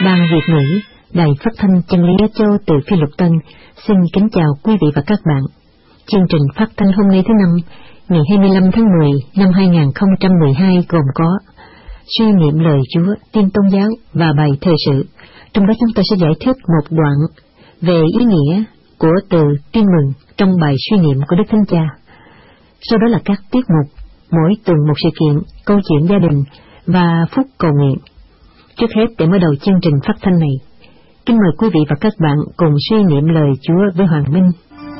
Ban Việt ngữ, Đài Phát thanh Chân lý Á Châu từ Phi Luật Tân xin kính chào quý vị và các bạn. Chương trình phát thanh hôm nay thứ Năm, ngày 25 tháng 10 năm 2012 gồm có suy niệm lời Chúa, tin tôn giáo và bài thời sự. Trong đó chúng ta sẽ giải thích một đoạn về ý nghĩa của từ tin mừng trong bài suy niệm của Đức Thánh Cha. Sau đó là các tiết mục, mỗi tuần một sự kiện, câu chuyện gia đình và phút cầu nguyện. Trước hết, để mở đầu chương trình phát thanh này, kính mời quý vị và các bạn cùng suy niệm lời Chúa với Hoàng Minh.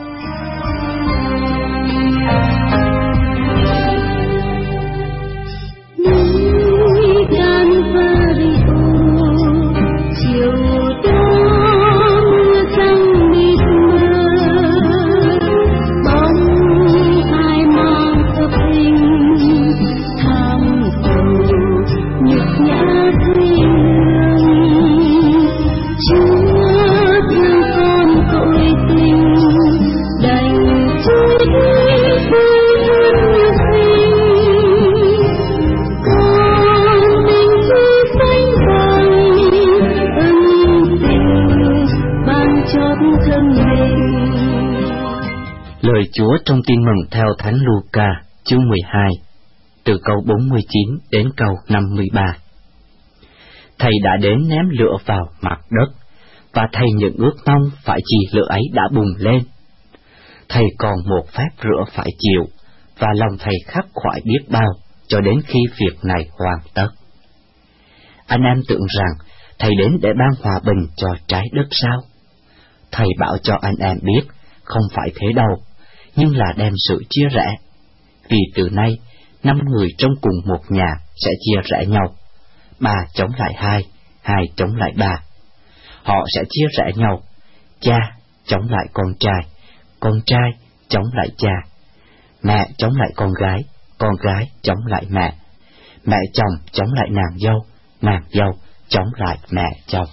Lời Chúa trong Tin mừng theo Thánh Luca, chương 12, từ câu 49 đến câu 53. Thầy đã đến ném lửa vào mặt đất, và thầy những ước mong phải chi lửa ấy đã bùng lên. Thầy còn một phép rửa phải chịu, và lòng thầy khắc khoải biết bao, cho đến khi việc này hoàn tất. Anh em tưởng rằng thầy đến để ban hòa bình cho trái đất sao? Thầy bảo cho anh em biết, không phải thế đâu, nhưng là đem sự chia rẽ. Vì từ nay, 5 người trong cùng một nhà sẽ chia rẽ nhau. 3 chống lại 2, 2 chống lại 3. Họ sẽ chia rẽ nhau. Cha chống lại con trai chống lại cha. Mẹ chống lại con gái chống lại mẹ. Mẹ chồng chống lại nàng dâu chống lại mẹ chồng.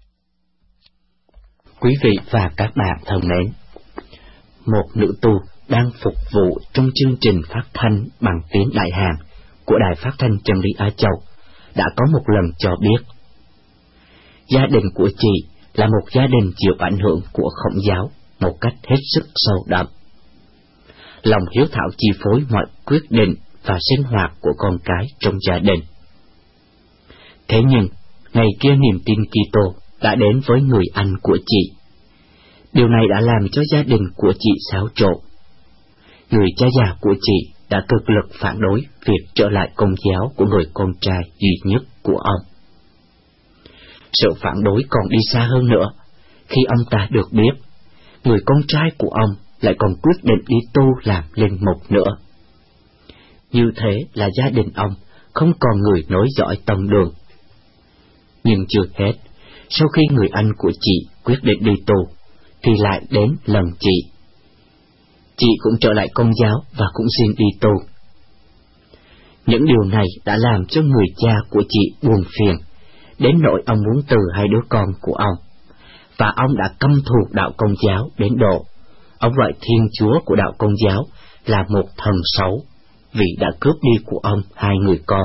Quý vị và các bạn thân mến, một nữ tu đang phục vụ trong chương trình phát thanh bằng tiếng Đại Hàn của Đài Phát thanh Chân lý Á Châu đã có một lần cho biết, gia đình của chị là một gia đình chịu ảnh hưởng của Khổng giáo một cách hết sức sâu đậm. Lòng hiếu thảo chi phối mọi quyết định và sinh hoạt của con cái trong gia đình. Thế nhưng, ngày kia niềm tin Kitô đã đến với người anh của chị. Điều này đã làm cho gia đình của chị xáo trộn. Người cha già của chị đã cực lực phản đối việc trở lại Công giáo của người con trai duy nhất của ông. Sự phản đối còn đi xa hơn nữa, khi ông ta được biết, người con trai của ông lại còn quyết định đi tu làm linh mục nữa. Như thế là gia đình ông không còn người nối dõi tông đường. Nhưng chưa hết, sau khi người anh của chị quyết định đi tu, thì lại đến lần chị. Chị cũng trở lại Công giáo và cũng xin đi tu. Những điều này đã làm cho người cha của chị buồn phiền, đến nỗi ông muốn từ 2 đứa con của ông, và ông đã căm thù đạo Công giáo đến độ ông gọi Thiên Chúa của đạo Công giáo là một thần xấu, vì đã cướp đi của ông 2 người con.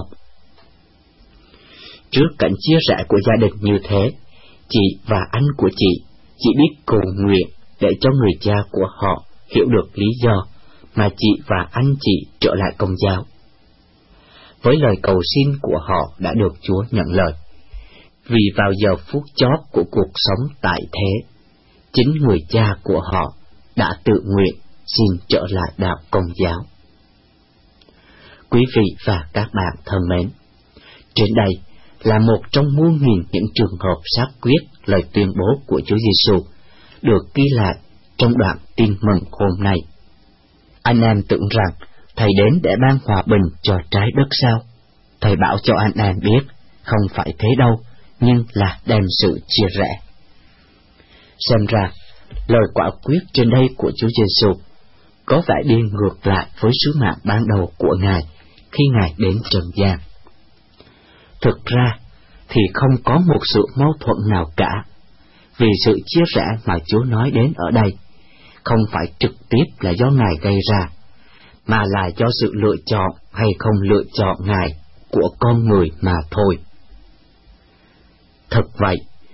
Trước cảnh chia rẽ của gia đình như thế, chị và anh của chị chỉ biết cầu nguyện để cho người cha của họ hiểu được lý do mà chị và anh chị trở lại Công giáo. Với lời cầu xin của họ đã được Chúa nhận lời, vì vào giờ phút chót của cuộc sống tại thế, chính người cha của họ đã tự nguyện xin trở lại đạo Công giáo. Quý vị và các bạn thân mến, trên đây là một trong muôn nghìn những trường hợp xác quyết lời tuyên bố của Chúa Giêsu được ghi lại trong đoạn tin mừng hôm nay. Anh em tưởng rằng thầy đến để ban hòa bình cho trái đất sao? Thầy bảo cho anh em biết, không phải thế đâu, nhưng là đem sự chia rẽ. Xem ra, lời quả quyết trên đây của Chúa Giêsu có vẻ đi ngược lại với sứ mạng ban đầu của Ngài khi Ngài đến trần gian. Thực ra thì không có một sự mâu thuẫn nào cả, vì sự chia rẽ mà Chúa nói đến ở đây không phải trực tiếp là do Ngài gây ra, mà là do sự lựa chọn hay không lựa chọn Ngài của con người mà thôi. Thật vậy,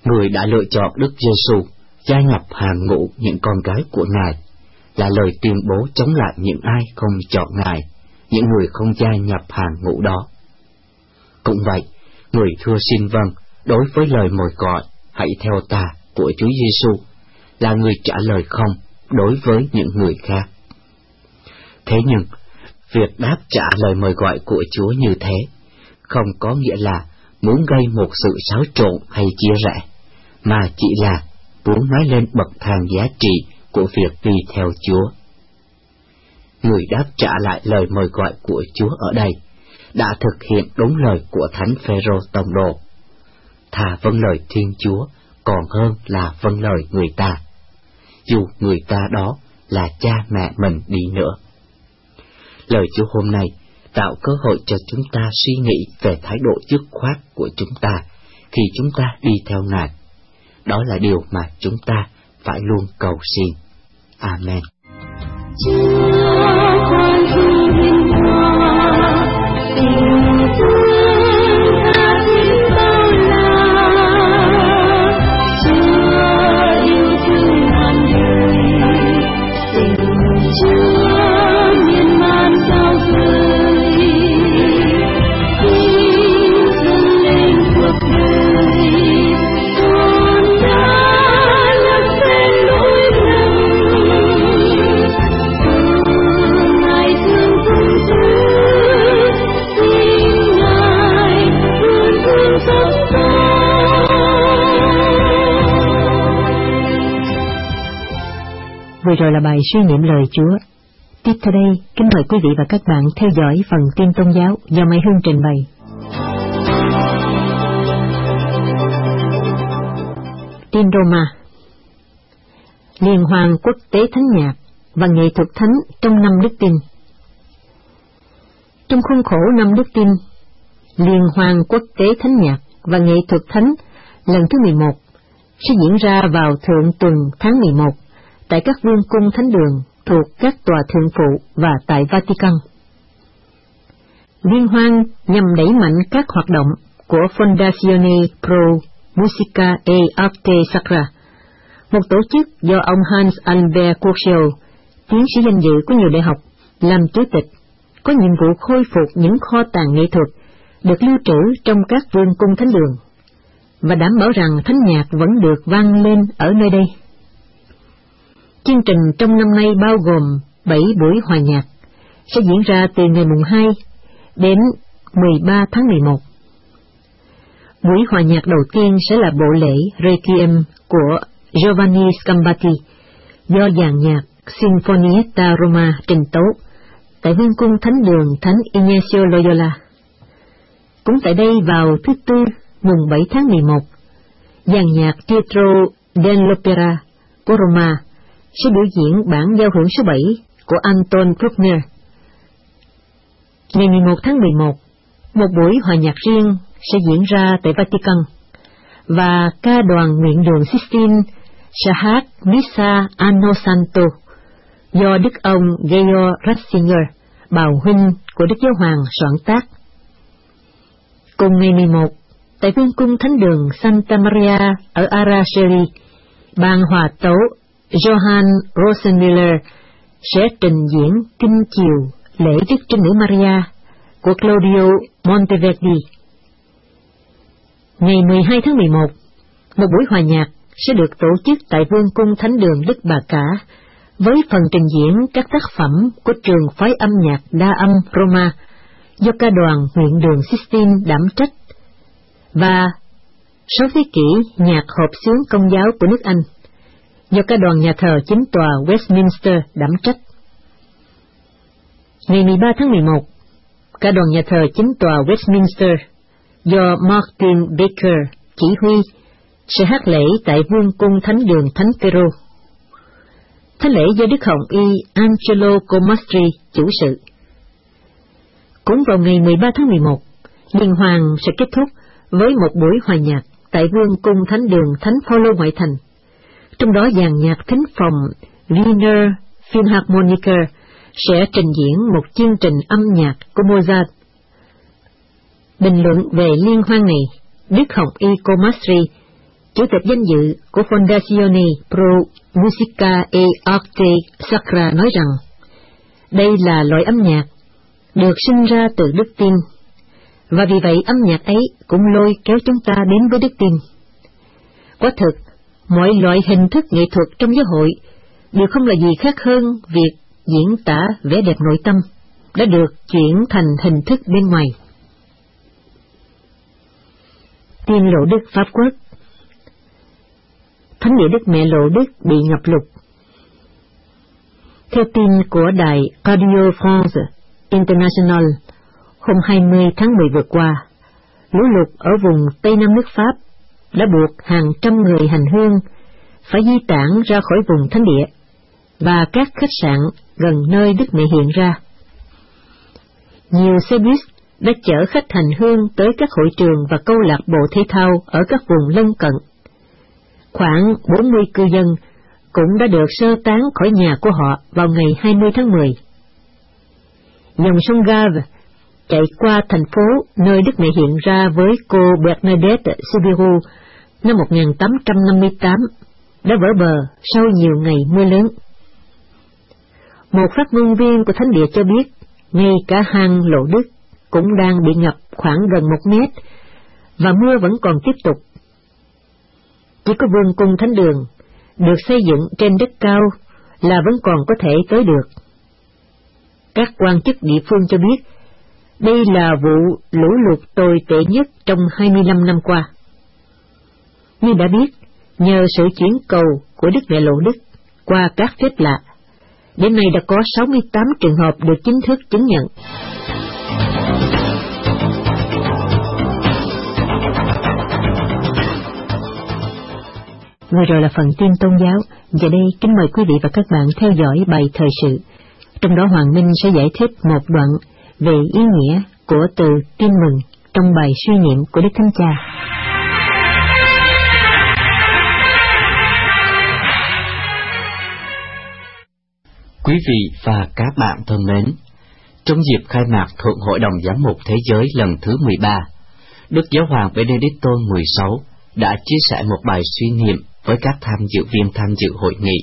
Người đã lựa chọn Đức Giêsu gia nhập hàng ngũ những con gái của Ngài, là lời tuyên bố chống lại những ai không chọn Ngài, những người không gia nhập hàng ngũ đó. Cũng vậy, người thưa xin vâng đối với lời mời gọi hãy theo ta của Chúa Giêsu, là người trả lời không đối với những người khác. Thế nhưng, việc đáp trả lời mời gọi của Chúa như thế không có nghĩa là muốn gây một sự xáo trộn hay chia rẽ, mà chỉ là muốn nói lên bậc thang giá trị của việc đi theo Chúa. Người đáp trả lại lời mời gọi của Chúa ở đây đã thực hiện đúng lời của Thánh Phêrô tông đồ: thà vâng lời Thiên Chúa còn hơn là vâng lời người ta, dù người ta đó là cha mẹ mình đi nữa. Lời Chúa hôm nay tạo cơ hội cho chúng ta suy nghĩ về thái độ dứt khoát của chúng ta khi chúng ta đi theo Ngài. Đó là điều mà chúng ta phải luôn cầu xin. Amen. Vừa rồi là bài suy niệm lời Chúa. Tiếp theo đây, kính mời quý vị và các bạn theo dõi phần tin tôn giáo do Mai Hương trình bày. Tin Roma. Liên hoan quốc tế thánh nhạc và nghệ thuật thánh trong năm đức tin. Trong khuôn khổ năm đức tin, Liên hoan quốc tế thánh nhạc và nghệ thuật thánh lần thứ 11 sẽ diễn ra vào thượng tuần tháng 11 tại các vương cung thánh đường thuộc các tòa thượng phụ và tại Vatican. Liên hoan nhằm đẩy mạnh các hoạt động của Fondazione Pro Musica e Arte Sacra, một tổ chức do ông Hans Albert Kurschel, tiến sĩ danh dự của nhiều đại học, làm chủ tịch, có nhiệm vụ khôi phục những kho tàng nghệ thuật được lưu trữ trong các vương cung thánh đường, và đảm bảo rằng thánh nhạc vẫn được vang lên ở nơi đây. Chương trình trong năm nay bao gồm 7 buổi hòa nhạc, sẽ diễn ra từ ngày mùng 2 đến 13 tháng 11. Buổi hòa nhạc đầu tiên sẽ là bộ lễ Requiem của Giovanni Scambati do dàn nhạc Sinfonietta Roma trình tấu tại vương cung thánh đường Thánh Ignacio Loyola. Cũng tại đây vào thứ Tư mùng 7 tháng 11, dàn nhạc Teatro dell'Opera của Roma sẽ biểu diễn bản giao hưởng số 7 của Anton Bruckner. Ngày 11 tháng 11, một buổi hòa nhạc riêng sẽ diễn ra tại Vatican, và ca đoàn nguyện đường Sistine sẽ hát Missa Anno Santo do Đức ông Georg Ratzinger, bào huynh của Đức Giáo Hoàng soạn tác. Cùng ngày 11, tại vương cung thánh đường Santa Maria ở Araceli, ban hòa tấu Johann Rosenmüller sẽ trình diễn kinh chiều lễ Đức Trinh Nữ Maria của Claudio Monteverdi. Ngày 12 tháng 11, một buổi hòa nhạc sẽ được tổ chức tại vương cung thánh đường Đức Bà Cả, với phần trình diễn các tác phẩm của trường phái âm nhạc đa âm Roma do ca đoàn nguyện đường Sistine đảm trách, và 6 thế kỷ nhạc hợp xướng công giáo của nước Anh do ca đoàn nhà thờ chính tòa Westminster đảm trách. Ngày 13 tháng 11, ca đoàn nhà thờ chính tòa Westminster do Martin Baker chỉ huy sẽ hát lễ tại vương cung thánh đường Thánh Phêrô. Thánh lễ do Đức Hồng Y Angelo Comastri chủ sự. Cũng vào ngày 13 tháng 11, liên hoan sẽ kết thúc với một buổi hòa nhạc tại vương cung thánh đường Thánh Phaolô ngoại thành. Trong đó dàn nhạc thính phòng Wiener Philharmoniker sẽ trình diễn một chương trình âm nhạc của Mozart. Bình luận về liên hoan này, Đức Hồng Y Comastri chủ tịch danh dự của Fondazione Pro Musica e Arte Sacra nói rằng đây là loại âm nhạc được sinh ra từ đức tin, và vì vậy âm nhạc ấy cũng lôi kéo chúng ta đến với đức tin. Quả thực, mọi loại hình thức nghệ thuật trong giáo hội đều không là gì khác hơn việc diễn tả vẻ đẹp nội tâm đã được chuyển thành hình thức bên ngoài. Tiên Lộ Đức Pháp Quốc. Thánh địa Đức Mẹ Lộ Đức bị ngập lụt. Theo tin của đài Radio France International, hôm 20 tháng 10 vừa qua, lũ lụt ở vùng Tây Nam nước Pháp đã buộc hàng trăm người hành hương phải di tản ra khỏi vùng thánh địa và các khách sạn gần nơi Đức Mẹ hiện ra. Nhiều xe buýt đã chở khách hành hương tới các hội trường và câu lạc bộ thể thao ở các vùng lân cận. Khoảng 40 cư dân cũng đã được sơ tán khỏi nhà của họ vào ngày 20 tháng 10. Dòng sông Gave chạy qua thành phố nơi Đức Mẹ hiện ra với cô Bernadette Soubirous năm 1858 đã vỡ bờ sau nhiều ngày mưa lớn. Một phát ngôn viên của thánh địa cho biết, ngay cả hang Lộ Đức cũng đang bị ngập khoảng gần 1 mét, và mưa vẫn còn tiếp tục. Chỉ có vương cung thánh đường, được xây dựng trên đất cao, là vẫn còn có thể tới được. Các quan chức địa phương cho biết, đây là vụ lũ lụt tồi tệ nhất trong 25 năm qua. Như đã biết, nhờ sự chuyển cầu của Đức Mẹ Lộ Đức qua các phép lạ, đến nay đã có 68 trường hợp được chính thức chứng nhận. Vừa rồi là phần tin tôn giáo. Giờ đây kính mời quý vị và các bạn theo dõi bài thời sự. Trong đó Hoàng Minh sẽ giải thích một đoạn về ý nghĩa của từ tin mừng trong bài suy niệm của Đức Thánh Cha. Quý vị và các bạn thân mến, trong dịp khai mạc Thượng Hội đồng Giám mục Thế giới lần thứ 13, Đức Giáo hoàng Benedicto XVI đã chia sẻ một bài suy niệm với các tham dự viên tham dự hội nghị.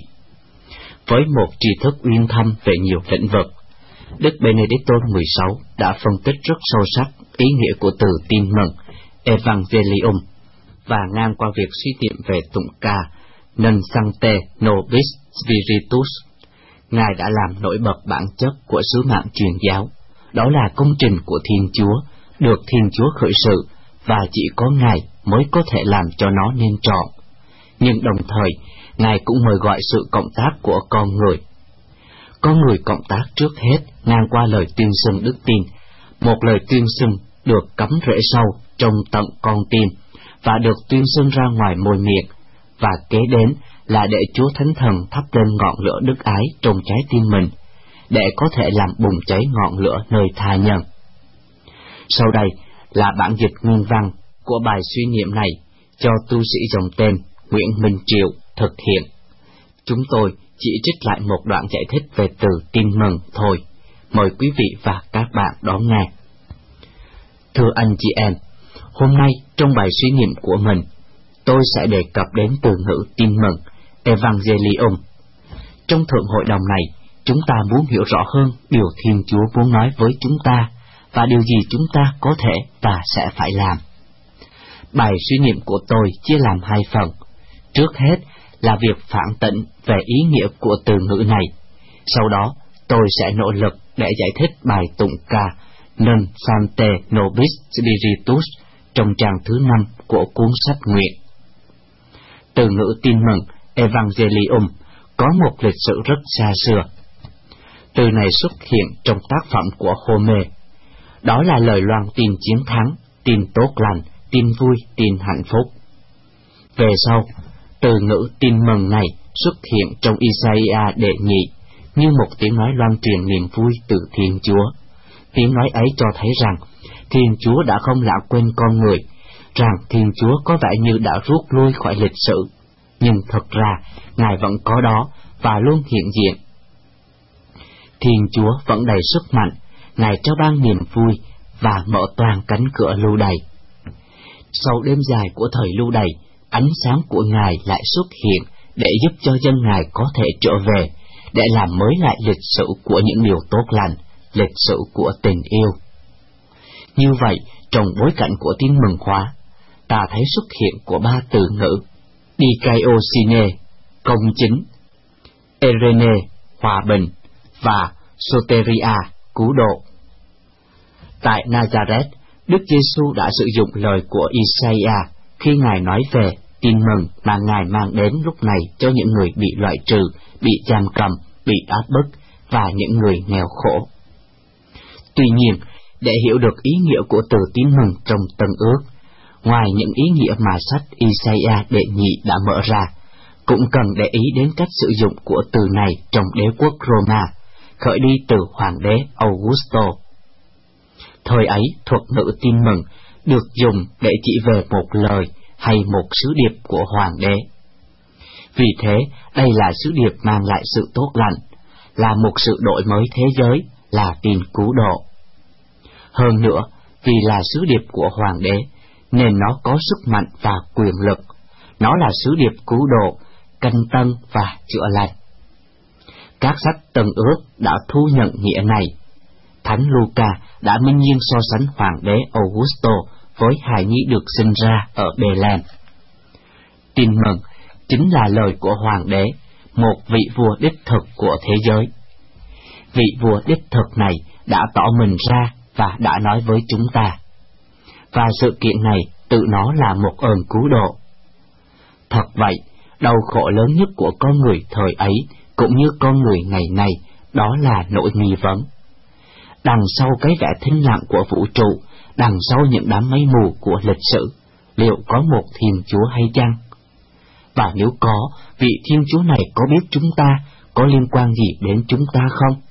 Với một tri thức uyên thâm về nhiều lĩnh vực, Đức Benedicto XVI đã phân tích rất sâu sắc ý nghĩa của từ tin mừng Evangelium, và ngang qua việc suy niệm về tụng ca Non Sancte Nobis Spiritus, Ngài đã làm nổi bật bản chất của sứ mạng truyền giáo, đó là công trình của Thiên Chúa, được Thiên Chúa khởi sự, và chỉ có Ngài mới có thể làm cho nó nên trọn. Nhưng đồng thời, Ngài cũng mời gọi sự cộng tác của con người. Con người cộng tác trước hết ngang qua lời tuyên xưng đức tin, một lời tuyên xưng được cắm rễ sâu trong tận con tim và được tuyên xưng ra ngoài môi miệng, và kế đến là để Chúa Thánh Thần thắp lên ngọn lửa đức ái trong trái tim mình, để có thể làm bùng cháy ngọn lửa nơi tha nhân. Sau đây là bản dịch nguyên văn của bài suy niệm này cho tu sĩ dòng tên Nguyễn Minh Triệu thực hiện. Chúng tôi chỉ trích lại một đoạn giải thích về từ tin mừng thôi. Mời quý vị và các bạn đón nghe. Thưa anh chị em, hôm nay trong bài suy niệm của mình, tôi sẽ đề cập đến từ ngữ tin mừng Evangelium. Trong Thượng Hội đồng này, chúng ta muốn hiểu rõ hơn điều Thiên Chúa muốn nói với chúng ta và điều gì chúng ta có thể và sẽ phải làm. Bài suy niệm của tôi chia làm 2 phần. Trước hết là việc phản tĩnh về ý nghĩa của từ ngữ này. Sau đó, tôi sẽ nỗ lực để giải thích bài tụng ca Non Sancte Nobis Spiritus trong trang thứ 5 của cuốn sách Nguyện. Từ ngữ tin mừng Evangelium có một lịch sử rất xa xưa. Từ này xuất hiện trong tác phẩm của Homer. Đó là lời loan tin chiến thắng, tin tốt lành, tin vui, tin hạnh phúc. Về sau, từ ngữ tin mừng này xuất hiện trong Isaiah đệ nhị như một tiếng nói loan truyền niềm vui từ Thiên Chúa. Tiếng nói ấy cho thấy rằng Thiên Chúa đã không lãng quên con người, rằng Thiên Chúa có vẻ như đã rút lui khỏi lịch sử, nhưng thật ra Ngài vẫn có đó và luôn hiện diện. Thiên Chúa vẫn đầy sức mạnh, Ngài cho ban niềm vui và mở toàn cánh cửa lưu đày. Sau đêm dài của thời lưu đày, ánh sáng của Ngài lại xuất hiện để giúp cho dân Ngài có thể trở về, để làm mới lại lịch sử của những điều tốt lành, lịch sử của tình yêu. Như vậy, trong bối cảnh của Tin Mừng Hóa, ta thấy xuất hiện của ba từ ngữ Dikaiosine, công chính, Eirene, hòa bình, và Soteria, cứu độ. Tại Nazareth, Đức Giêsu đã sử dụng lời của Isaiah khi Ngài nói về tin mừng mà Ngài mang đến lúc này cho những người bị loại trừ, bị giam cầm, bị áp bức và những người nghèo khổ. Tuy nhiên, để hiểu được ý nghĩa của từ tin mừng trong Tân Ước, ngoài những ý nghĩa mà sách Isaiah đệ nhị đã mở ra, cũng cần để ý đến cách sử dụng của từ này trong đế quốc Roma, khởi đi từ hoàng đế Augusto. Thời ấy, thuật ngữ tin mừng được dùng để chỉ về một lời hay một sứ điệp của hoàng đế. Vì thế, đây là sứ điệp mang lại sự tốt lành, là một sự đổi mới thế giới, là tin cứu độ. Hơn nữa, vì là sứ điệp của hoàng đế, nên nó có sức mạnh và quyền lực. Nó là sứ điệp cứu độ, canh tân và chữa lành. Các sách Tân Ước đã thu nhận nghĩa này. Thánh Luca đã minh nhiên so sánh hoàng đế Augusto với hài nhi được sinh ra ở Bethlehem. Tin mừng chính là lời của hoàng đế, một vị vua đích thực của thế giới. Vị vua đích thực này đã tỏ mình ra và đã nói với chúng ta. Và sự kiện này tự nó là một ơn cứu độ. Thật vậy, đau khổ lớn nhất của con người thời ấy cũng như con người ngày nay, đó là nỗi nghi vấn. Đằng sau cái vẻ thinh lặng của vũ trụ, đằng sau những đám mây mù của lịch sử, liệu có một Thiên Chúa hay chăng? Và nếu có, vị Thiên Chúa này có biết chúng ta, có liên quan gì đến chúng ta không?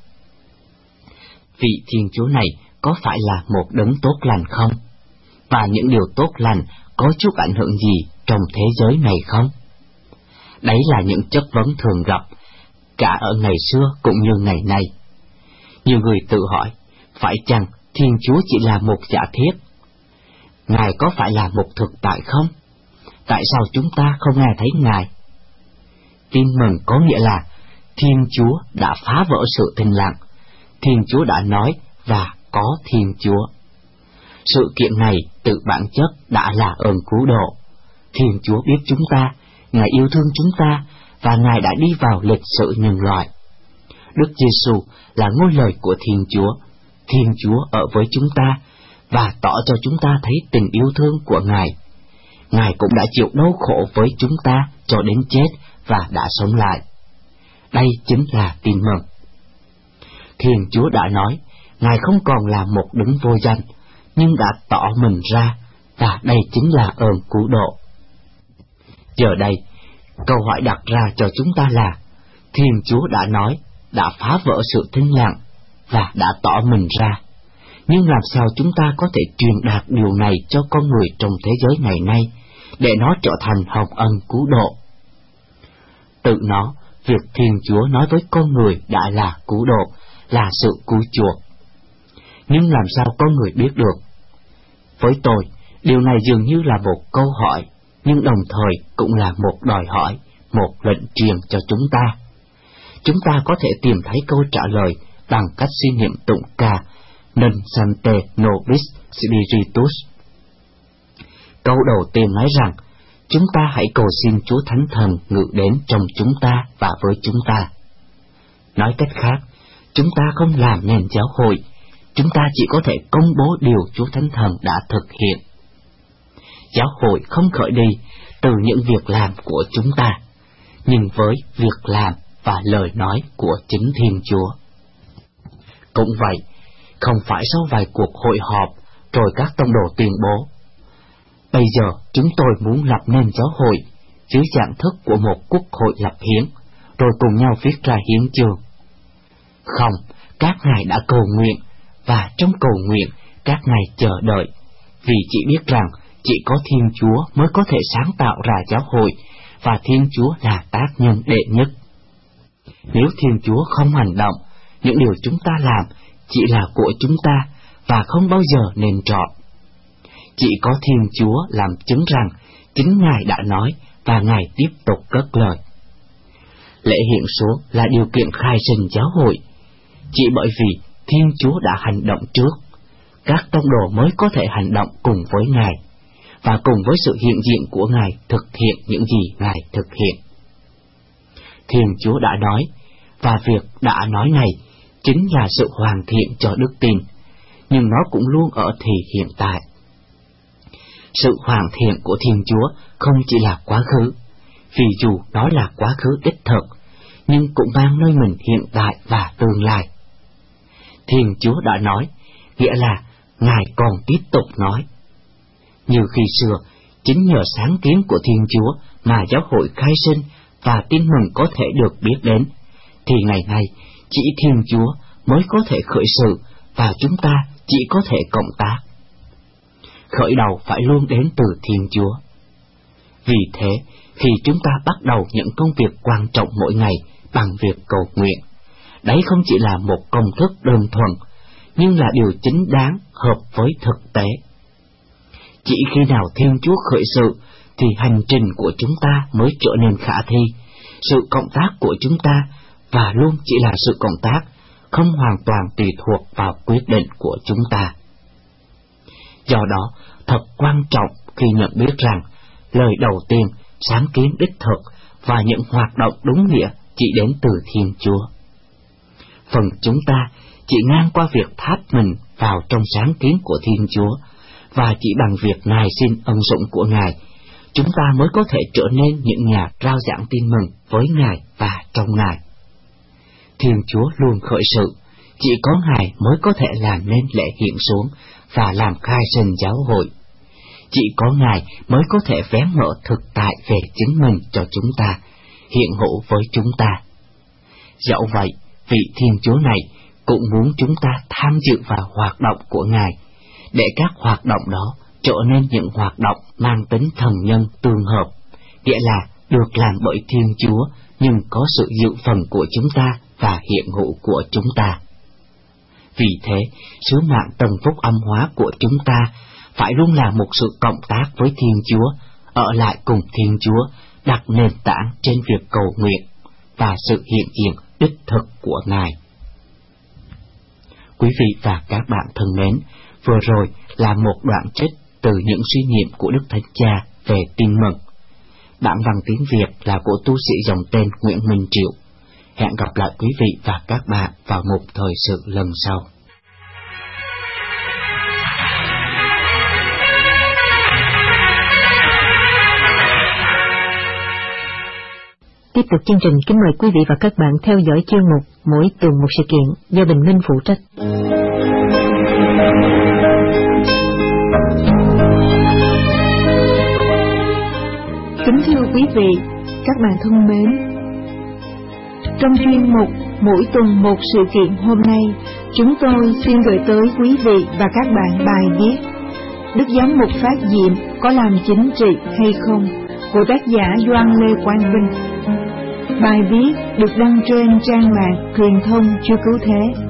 Vị Thiên Chúa này có phải là một đấng tốt lành không? Và những điều tốt lành có chút ảnh hưởng gì trong thế giới này không? Đấy là những chất vấn thường gặp, cả ở ngày xưa cũng như ngày nay. Nhiều người tự hỏi, phải chăng Thiên Chúa chỉ là một giả thiết? Ngài có phải là một thực tại không? Tại sao chúng ta không nghe thấy Ngài? Tin mừng có nghĩa là Thiên Chúa đã phá vỡ sự thinh lặng, Thiên Chúa đã nói và có Thiên Chúa. Sự kiện này tự bản chất đã là ơn cứu độ. Thiên Chúa biết chúng ta, Ngài yêu thương chúng ta, và Ngài đã đi vào lịch sử nhân loại. Đức Giêsu là ngôi lời của Thiên Chúa ở với chúng ta, và tỏ cho chúng ta thấy tình yêu thương của Ngài. Ngài cũng đã chịu đau khổ với chúng ta cho đến chết và đã sống lại. Đây chính là tin mừng. Thiên Chúa đã nói, Ngài không còn là một đấng vô danh, nhưng đã tỏ mình ra, và đây chính là ơn cứu độ. Giờ đây, câu hỏi đặt ra cho chúng ta là, Thiên Chúa đã nói, đã phá vỡ sự thinh lặng, và đã tỏ mình ra. Nhưng làm sao chúng ta có thể truyền đạt điều này cho con người trong thế giới ngày nay, để nó trở thành hồng ân cứu độ? Tự nó, việc Thiên Chúa nói với con người đã là cứu độ, là sự cứu chuộc. Nhưng làm sao con người biết được? Với tôi, điều này dường như là một câu hỏi, nhưng đồng thời cũng là một đòi hỏi, một lệnh truyền cho chúng ta. Chúng ta có thể tìm thấy câu trả lời bằng cách suy niệm tụng ca Non Sancte Nobis Spiritus. Câu đầu tiên nói rằng, chúng ta hãy cầu xin Chúa Thánh Thần ngự đến trong chúng ta và với chúng ta. Nói cách khác, chúng ta không làm nên giáo hội, chúng ta chỉ có thể công bố điều Chúa Thánh Thần đã thực hiện. Giáo hội không khởi đi từ những việc làm của chúng ta, nhưng với việc làm và lời nói của chính Thiên Chúa. Cũng vậy, không phải sau vài cuộc hội họp rồi các tông đồ tuyên bố, bây giờ chúng tôi muốn lập nên giáo hội dưới dạng thức của một quốc hội lập hiến, rồi cùng nhau viết ra hiến chương. Không, các ngài đã cầu nguyện, và trong cầu nguyện các ngài chờ đợi, vì chỉ biết rằng chỉ có Thiên Chúa mới có thể sáng tạo ra giáo hội, và Thiên Chúa là tác nhân đệ nhất. Nếu Thiên Chúa không hành động, những điều chúng ta làm chỉ là của chúng ta và không bao giờ nên trọn. Chỉ có Thiên Chúa làm chứng rằng chính Ngài đã nói và Ngài tiếp tục cất lời. Lễ hiện xuống là điều kiện khai sinh giáo hội. Chỉ bởi vì Thiên Chúa đã hành động trước, các tông đồ mới có thể hành động cùng với Ngài, và cùng với sự hiện diện của Ngài thực hiện những gì Ngài thực hiện. Thiên Chúa đã nói, và việc đã nói này chính là sự hoàn thiện cho đức tin, nhưng nó cũng luôn ở thì hiện tại. Sự hoàn thiện của Thiên Chúa không chỉ là quá khứ, vì dù nó là quá khứ đích thực, nhưng cũng mang nơi mình hiện tại và tương lai. Thiên Chúa đã nói, nghĩa là Ngài còn tiếp tục nói. Như khi xưa, chính nhờ sáng kiến của Thiên Chúa mà giáo hội khai sinh và tin mừng có thể được biết đến, thì ngày nay chỉ Thiên Chúa mới có thể khởi sự và chúng ta chỉ có thể cộng tác. Khởi đầu phải luôn đến từ Thiên Chúa. Vì thế, khi chúng ta bắt đầu những công việc quan trọng mỗi ngày bằng việc cầu nguyện, đấy không chỉ là một công thức đơn thuần, nhưng là điều chính đáng hợp với thực tế. Chỉ khi nào Thiên Chúa khởi sự, thì hành trình của chúng ta mới trở nên khả thi, sự cộng tác của chúng ta, và luôn chỉ là sự cộng tác, không hoàn toàn tùy thuộc vào quyết định của chúng ta. Do đó, thật quan trọng khi nhận biết rằng, lời đầu tiên, sáng kiến đích thực và những hoạt động đúng nghĩa chỉ đến từ Thiên Chúa. Phần chúng ta chỉ ngang qua việc tháp mình vào trong sáng kiến của Thiên Chúa, và chỉ bằng việc Ngài xin ân sủng của Ngài, chúng ta mới có thể trở nên những nhà rao giảng tin mừng với Ngài và trong Ngài. Thiên Chúa luôn khởi sự, chỉ có Ngài mới có thể làm nên lễ hiện xuống và làm khai sinh giáo hội. Chỉ có Ngài mới có thể vén mở thực tại về chính mình cho chúng ta, hiện hữu với chúng ta. Dẫu vậy, vị Thiên Chúa này cũng muốn chúng ta tham dự vào hoạt động của Ngài, để các hoạt động đó trở nên những hoạt động mang tính thần nhân tương hợp, nghĩa là được làm bởi Thiên Chúa nhưng có sự dự phần của chúng ta và hiện hữu của chúng ta. Vì thế, sứ mạng tầng phúc âm hóa của chúng ta phải luôn là một sự cộng tác với Thiên Chúa, ở lại cùng Thiên Chúa, đặt nền tảng trên việc cầu nguyện và sự hiện diện đích thực của Ngài. Quý vị và các bạn thân mến, vừa rồi là một đoạn trích từ những suy niệm của Đức Thánh Cha về tin mừng. Bản văn tiếng Việt là của tu sĩ dòng tên Nguyễn Minh Triệu. Hẹn gặp lại quý vị và các bạn vào một thời sự lần sau. Tiếp tục chương trình, kính mời quý vị và các bạn theo dõi chuyên mục Mỗi tuần một sự kiện do Bình Minh phụ trách. Kính thưa quý vị, các bạn thân mến, trong chuyên mục Mỗi tuần một sự kiện hôm nay, chúng tôi xin gửi tới quý vị và các bạn bài viết Đức Giám mục Phát Diệm có làm chính trị hay không, của tác giả Doan Lê Quang Vinh. Bài viết được đăng trên trang mạng truyền thông Chúa Cứu Thế.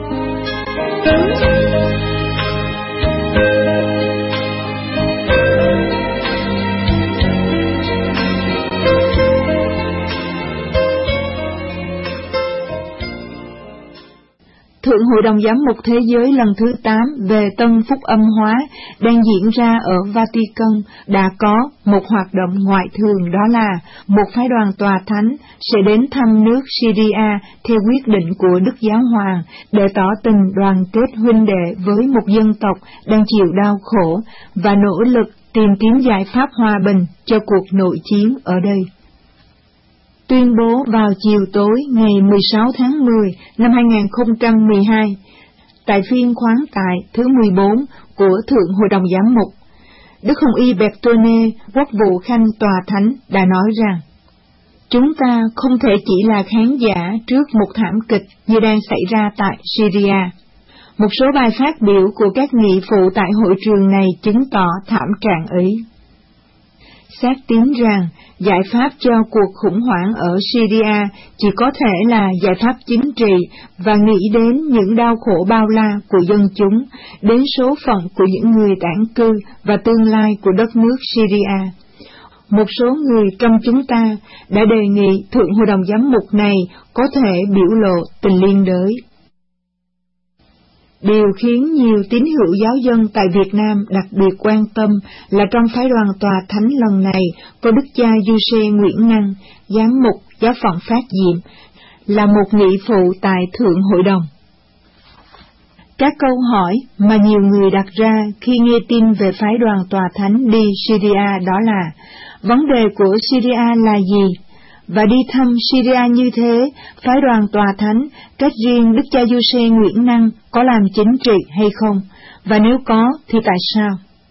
Thượng Hội đồng Giám mục Thế giới lần thứ 8 về Tân Phúc Âm Hóa đang diễn ra ở Vatican đã có một hoạt động ngoại thường, đó là một phái đoàn tòa thánh sẽ đến thăm nước Syria theo quyết định của Đức Giáo Hoàng để tỏ tình đoàn kết huynh đệ với một dân tộc đang chịu đau khổ và nỗ lực tìm kiếm giải pháp hòa bình cho cuộc nội chiến ở đây. Tuyên bố vào chiều tối ngày 16 tháng 10 năm 2012, tại phiên khoáng tại thứ 14 của Thượng Hội đồng Giám mục, Đức Hồng Y Bertone, quốc vụ khanh tòa thánh, đã nói rằng, chúng ta không thể chỉ là khán giả trước một thảm kịch như đang xảy ra tại Syria. Một số bài phát biểu của các nghị phụ tại hội trường này chứng tỏ thảm trạng ấy. Xác tín rằng giải pháp cho cuộc khủng hoảng ở Syria chỉ có thể là giải pháp chính trị và nghĩ đến những đau khổ bao la của dân chúng, đến số phận của những người tản cư và tương lai của đất nước Syria. một số người trong chúng ta đã đề nghị Thượng Hội đồng Giám mục này có thể biểu lộ tình liên đới. Điều khiến nhiều tín hữu giáo dân tại Việt Nam đặc biệt quan tâm là trong phái đoàn tòa thánh lần này có Đức cha Giuse Nguyễn Năng, giám mục giáo phận Phát Diệm, là một nghị phụ tại Thượng Hội đồng. Các câu hỏi mà nhiều người đặt ra khi nghe tin về phái đoàn tòa thánh đi Syria đó là: vấn đề của Syria là gì? Và đi thăm Syria như thế, phái đoàn tòa thánh, trách riêng Đức cha Giuse Nguyễn Năng có làm chính trị hay không? Và nếu có, thì tại sao?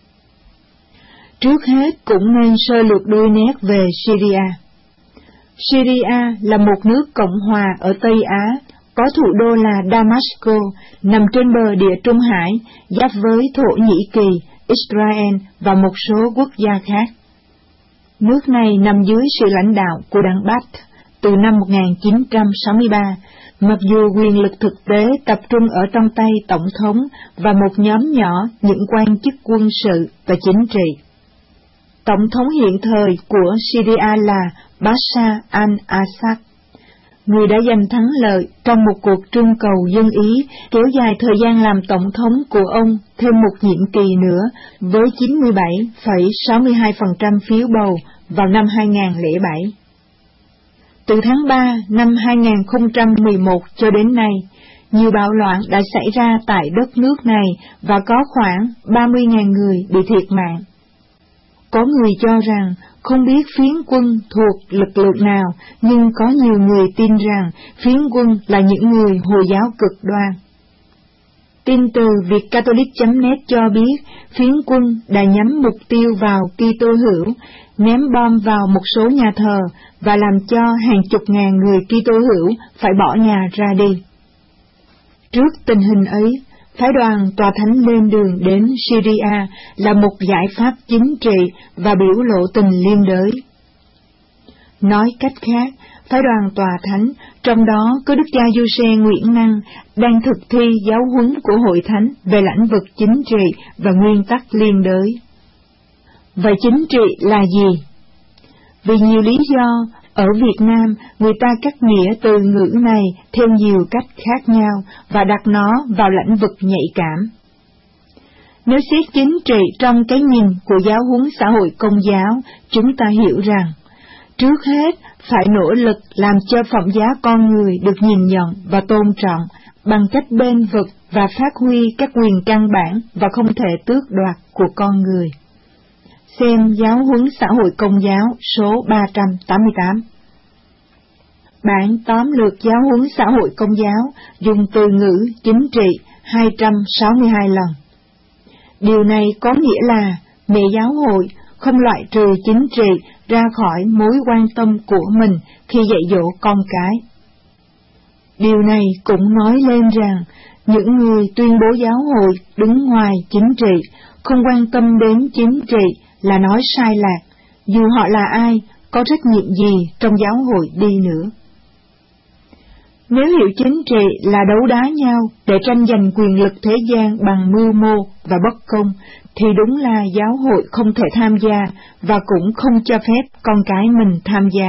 Trước hết cũng nên sơ lược đôi nét về Syria. Syria là một nước Cộng hòa ở Tây Á, có thủ đô là Damasco, nằm trên bờ Địa Trung Hải, giáp với Thổ Nhĩ Kỳ, Israel và một số quốc gia khác. Nước này nằm dưới sự lãnh đạo của đảng Baath từ năm 1963, mặc dù quyền lực thực tế tập trung ở trong tay Tổng thống và một nhóm nhỏ những quan chức quân sự và chính trị. Tổng thống hiện thời của Syria là Bashar al-Assad, người đã giành thắng lợi trong một cuộc trưng cầu dân Ý kéo dài thời gian làm tổng thống của ông thêm một nhiệm kỳ nữa với 97,62% phiếu bầu vào năm 2007. Từ tháng 3 năm 2011 cho đến nay, nhiều bạo loạn đã xảy ra tại đất nước này và có khoảng 30.000 người bị thiệt mạng. Có người cho rằng không biết phiến quân thuộc lực lượng nào, nhưng có nhiều người tin rằng phiến quân là những người Hồi giáo cực đoan. Tin từ Vietcatholic.net cho biết phiến quân đã nhắm mục tiêu vào Kitô hữu, ném bom vào một số nhà thờ và làm cho hàng chục ngàn người Kitô hữu phải bỏ nhà ra đi. Trước tình hình ấy, phái đoàn tòa thánh lên đường đến Syria là một giải pháp chính trị và biểu lộ tình liên đới. Nói cách khác, phái đoàn tòa thánh, trong đó có Đức cha Giuse Nguyễn Năng, đang thực thi giáo huấn của Hội Thánh về lĩnh vực chính trị và nguyên tắc liên đới. Vậy chính trị là gì? Vì nhiều lý do, ở Việt Nam, người ta cắt nghĩa từ ngữ này theo nhiều cách khác nhau và đặt nó vào lĩnh vực nhạy cảm. Nếu xét chính trị trong cái nhìn của giáo huấn xã hội Công giáo, chúng ta hiểu rằng, trước hết phải nỗ lực làm cho phẩm giá con người được nhìn nhận và tôn trọng bằng cách bênh vực và phát huy các quyền căn bản và không thể tước đoạt của con người. Xem Giáo huấn xã hội Công giáo số 388. Bản tóm lược Giáo huấn xã hội Công giáo dùng từ ngữ chính trị 262 lần. Điều này có nghĩa là mẹ giáo hội không loại trừ chính trị ra khỏi mối quan tâm của mình khi dạy dỗ con cái. Điều này cũng nói lên rằng những người tuyên bố giáo hội đứng ngoài chính trị, không quan tâm đến chính trị là nói sai lạc, dù họ là ai, có trách nhiệm gì trong giáo hội đi nữa. Nếu hiểu chính trị là đấu đá nhau để tranh giành quyền lực thế gian bằng mưu mô và bất công, thì đúng là giáo hội không thể tham gia và cũng không cho phép con cái mình tham gia.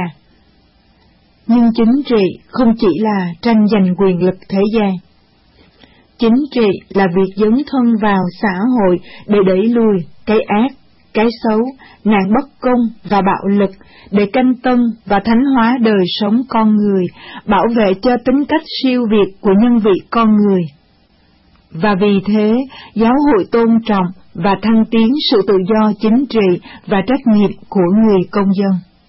Nhưng chính trị không chỉ là tranh giành quyền lực thế gian. Chính trị là việc dấn thân vào xã hội để đẩy lùi cái ác, cái xấu, nạn bất công và bạo lực, để canh tân và thánh hóa đời sống con người, bảo vệ cho tính cách siêu việt của nhân vị con người. Và vì thế, giáo hội tôn trọng và thăng tiến sự tự do chính trị và trách nhiệm của người công dân.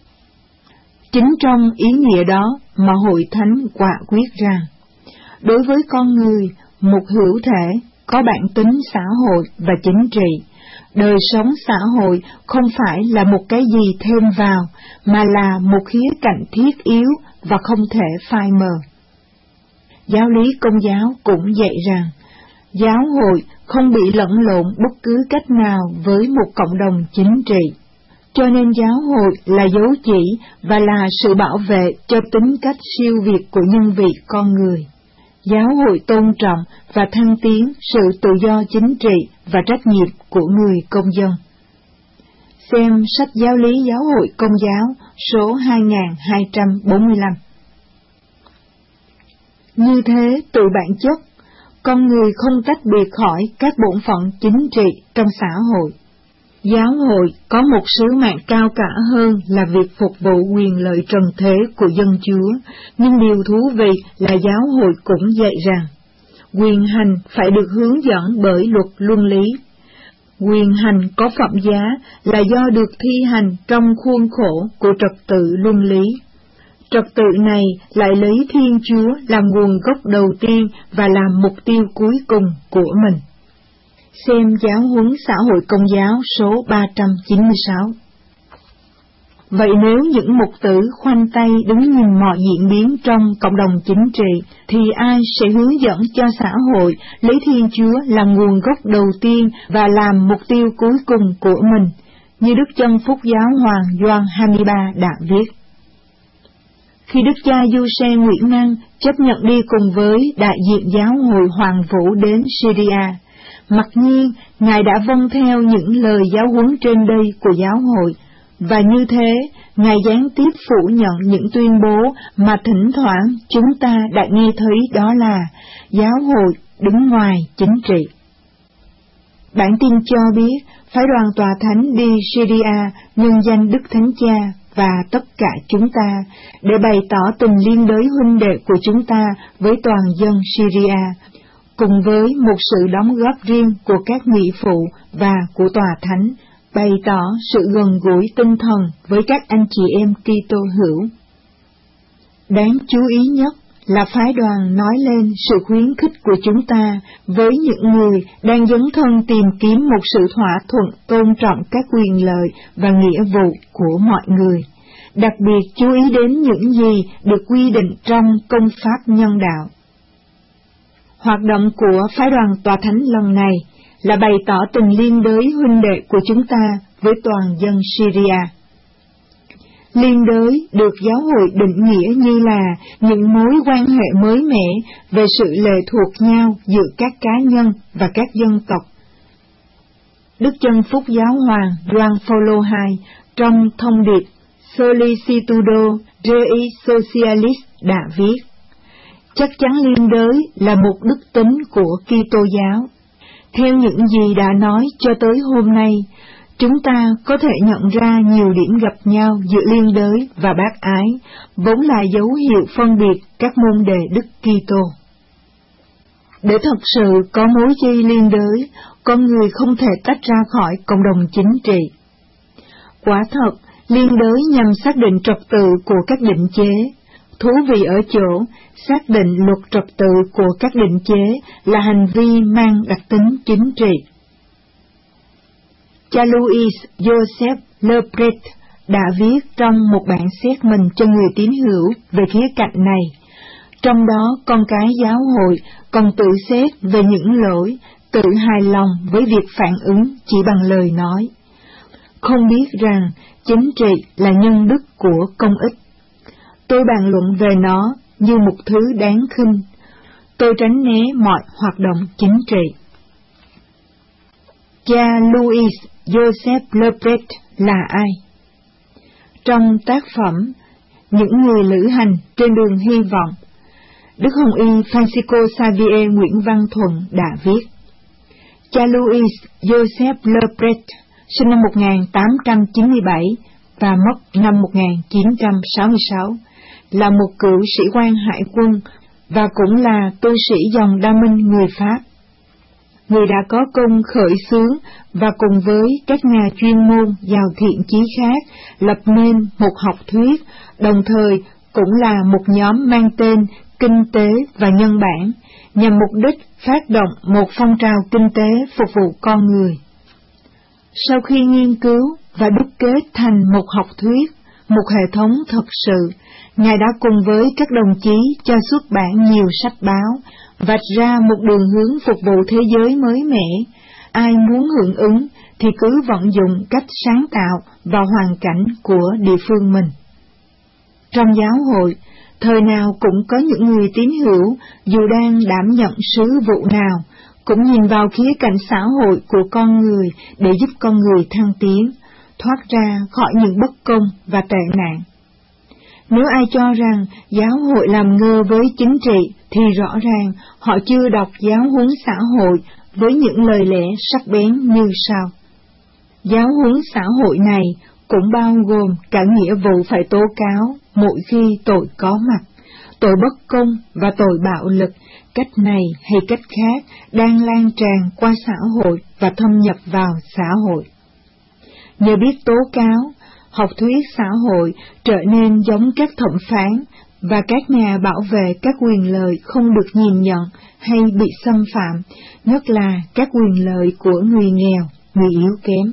Chính trong ý nghĩa đó mà Hội Thánh quả quyết rằng, đối với con người, một hữu thể có bản tính xã hội và chính trị, đời sống xã hội không phải là một cái gì thêm vào, mà là một khía cạnh thiết yếu và không thể phai mờ. Giáo lý Công giáo cũng dạy rằng, giáo hội không bị lẫn lộn bất cứ cách nào với một cộng đồng chính trị, cho nên giáo hội là dấu chỉ và là sự bảo vệ cho tính cách siêu việt của nhân vị con người. Giáo hội tôn trọng và thăng tiến sự tự do chính trị và trách nhiệm của người công dân. Xem sách Giáo lý Giáo hội Công giáo số 2245. Như thế, từ bản chất, con người không tách biệt khỏi các bổn phận chính trị trong xã hội. Giáo hội có một sứ mạng cao cả hơn là việc phục vụ quyền lợi trần thế của dân Chúa, nhưng điều thú vị là giáo hội cũng dạy rằng, quyền hành phải được hướng dẫn bởi luật luân lý. Quyền hành có phẩm giá là do được thi hành trong khuôn khổ của trật tự luân lý. Trật tự này lại lấy Thiên Chúa làm nguồn gốc đầu tiên và làm mục tiêu cuối cùng của mình. Xem Giáo huấn xã hội Công giáo số 396. Vậy nếu những mục tử khoanh tay đứng nhìn mọi diễn biến trong cộng đồng chính trị, thì ai sẽ hướng dẫn cho xã hội lấy Thiên Chúa làm nguồn gốc đầu tiên và làm mục tiêu cuối cùng của mình, như Đức Chân Phúc Giáo Hoàng Gioan 23 đã viết. Khi Đức cha Giuse Nguyễn Năng chấp nhận đi cùng với đại diện giáo hội Hoàng Vũ đến Syria, mặc nhiên Ngài đã vâng theo những lời giáo huấn trên đây của giáo hội, và như thế, Ngài gián tiếp phủ nhận những tuyên bố mà thỉnh thoảng chúng ta đã nghe thấy, đó là giáo hội đứng ngoài chính trị. Bản tin cho biết, phái đoàn tòa thánh đi Syria nhân danh Đức Thánh Cha và tất cả chúng ta, để bày tỏ tình liên đới huynh đệ của chúng ta với toàn dân Syria, cùng với một sự đóng góp riêng của các nghị phụ và của tòa thánh, bày tỏ sự gần gũi tinh thần với các anh chị em Kitô hữu. Đáng chú ý nhất là phái đoàn nói lên sự khuyến khích của chúng ta với những người đang dấn thân tìm kiếm một sự thỏa thuận tôn trọng các quyền lợi và nghĩa vụ của mọi người, đặc biệt chú ý đến những gì được quy định trong công pháp nhân đạo. Hoạt động của phái đoàn tòa thánh lần này là bày tỏ tình liên đới huynh đệ của chúng ta với toàn dân Syria. Liên đới được giáo hội định nghĩa như là những mối quan hệ mới mẻ về sự lệ thuộc nhau giữa các cá nhân và các dân tộc. Đức Chân Phúc Giáo Hoàng Gioan Phaolô II trong thông điệp Solicitudo Rei Socialis đã viết, chắc chắn liên đới là một đức tính của Kitô giáo. Theo những gì đã nói cho tới hôm nay, chúng ta có thể nhận ra nhiều điểm gặp nhau giữa liên đới và bác ái, vốn là dấu hiệu phân biệt các môn đề Đức Kitô. Để thật sự có mối chi liên đới, con người không thể tách ra khỏi cộng đồng chính trị. Quả thật, liên đới nhằm xác định trật tự của các định chế. Thú vị ở chỗ, xác định luật trật tự của các định chế là hành vi mang đặc tính chính trị. Cha Louis Joseph Lebret đã viết trong một bản xét mình cho người tín hữu về khía cạnh này. Trong đó, con cái giáo hội còn tự xét về những lỗi, tự hài lòng với việc phản ứng chỉ bằng lời nói. Không biết rằng chính trị là nhân đức của công ích. Tôi bàn luận về nó như một thứ đáng khinh. Tôi tránh né mọi hoạt động chính trị. Cha Louis Joseph Lebret là ai? Trong tác phẩm Những người lữ hành trên đường hy vọng, Đức Hồng Y Francisco Xavier Nguyễn Văn Thuận đã viết, cha Louis Joseph Lebret sinh năm 1897 và mất năm 1966, là một cựu sĩ quan hải quân và cũng là tu sĩ dòng Đa Minh người Pháp. Người đã có công khởi xướng và cùng với các nhà chuyên môn giàu thiện chí khác lập nên một học thuyết, đồng thời cũng là một nhóm mang tên Kinh tế và Nhân bản, nhằm mục đích phát động một phong trào kinh tế phục vụ con người. Sau khi nghiên cứu và đúc kết thành một học thuyết, một hệ thống thật sự, Ngài đã cùng với các đồng chí cho xuất bản nhiều sách báo, vạch ra một đường hướng phục vụ thế giới mới mẻ. Ai muốn hưởng ứng thì cứ vận dụng cách sáng tạo vào hoàn cảnh của địa phương mình. Trong giáo hội, thời nào cũng có những người tín hữu, dù đang đảm nhận sứ vụ nào, cũng nhìn vào khía cạnh xã hội của con người để giúp con người thăng tiến. thoát ra khỏi những bất công và tệ nạn. Nếu ai cho rằng giáo hội làm ngơ với chính trị, thì rõ ràng họ chưa đọc giáo huấn xã hội với những lời lẽ sắc bén như sau. Giáo huấn xã hội này cũng bao gồm cả nghĩa vụ phải tố cáo mỗi khi tội có mặt, tội bất công và tội bạo lực, cách này hay cách khác đang lan tràn qua xã hội và thâm nhập vào xã hội. Nhờ biết tố cáo, học thuyết xã hội trở nên giống các thẩm phán và các nhà bảo vệ các quyền lợi không được nhìn nhận hay bị xâm phạm, nhất là các quyền lợi của người nghèo, người yếu kém.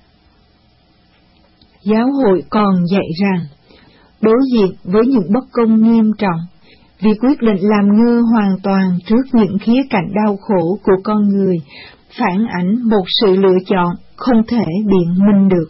Giáo hội còn dạy rằng, đối diện với những bất công nghiêm trọng, vì quyết định làm ngơ hoàn toàn trước những khía cạnh đau khổ của con người, phản ảnh một sự lựa chọn không thể biện minh được.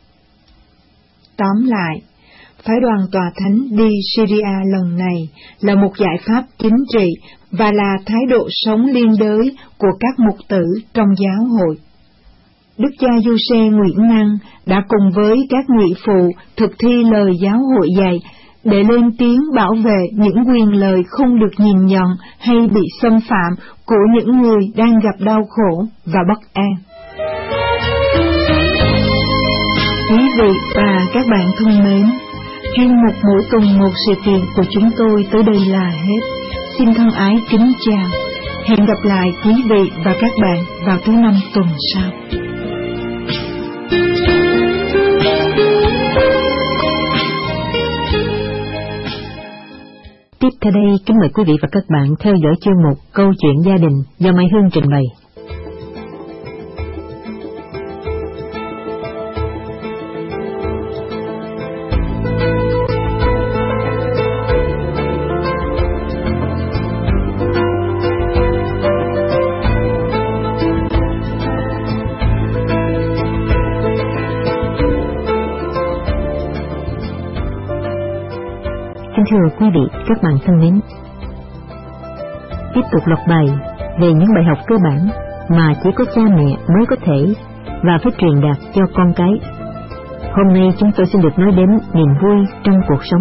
Tóm lại, phái đoàn tòa thánh đi Syria lần này là một giải pháp chính trị và là thái độ sống liên đới của các mục tử trong giáo hội. Đức cha Giuse Nguyễn Năng đã cùng với các nghị phụ thực thi lời giáo hội dạy để lên tiếng bảo vệ những quyền lợi không được nhìn nhận hay bị xâm phạm của những người đang gặp đau khổ và bất an. Quý vị và các bạn thân mến, chuyên mục Mỗi tuần một sự kiện của chúng tôi tới đây là hết. Xin thân ái kính chào. Hẹn gặp lại quý vị và các bạn vào thứ Năm tuần sau. Tiếp theo đây, kính mời quý vị và các bạn theo dõi chương mục Câu chuyện gia đình do Mai Hương trình bày. Thưa quý vị, các bạn thân mến, tiếp tục lọc bài về những bài học cơ bản mà chỉ có cha mẹ mới có thể và phải truyền đạt cho con cái. Hôm nay chúng tôi xin được nói đến niềm vui trong cuộc sống.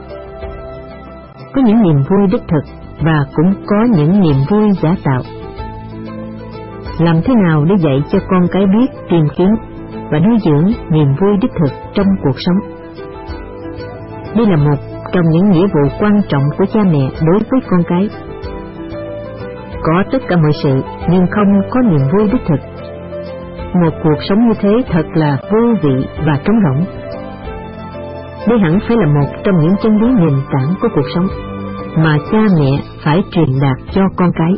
Có những niềm vui đích thực và cũng có những niềm vui giả tạo. Làm thế nào để dạy cho con cái biết tìm kiếm và nuôi dưỡng niềm vui đích thực trong cuộc sống? Đây là một trong những nghĩa vụ quan trọng của cha mẹ đối với con cái. Có tất cả mọi sự nhưng không có niềm vui đích thực. Một cuộc sống như thế thật là vô vị và trống rỗng. Đây hẳn phải là một trong những chân lý nền tảng của cuộc sống mà cha mẹ phải truyền đạt cho con cái.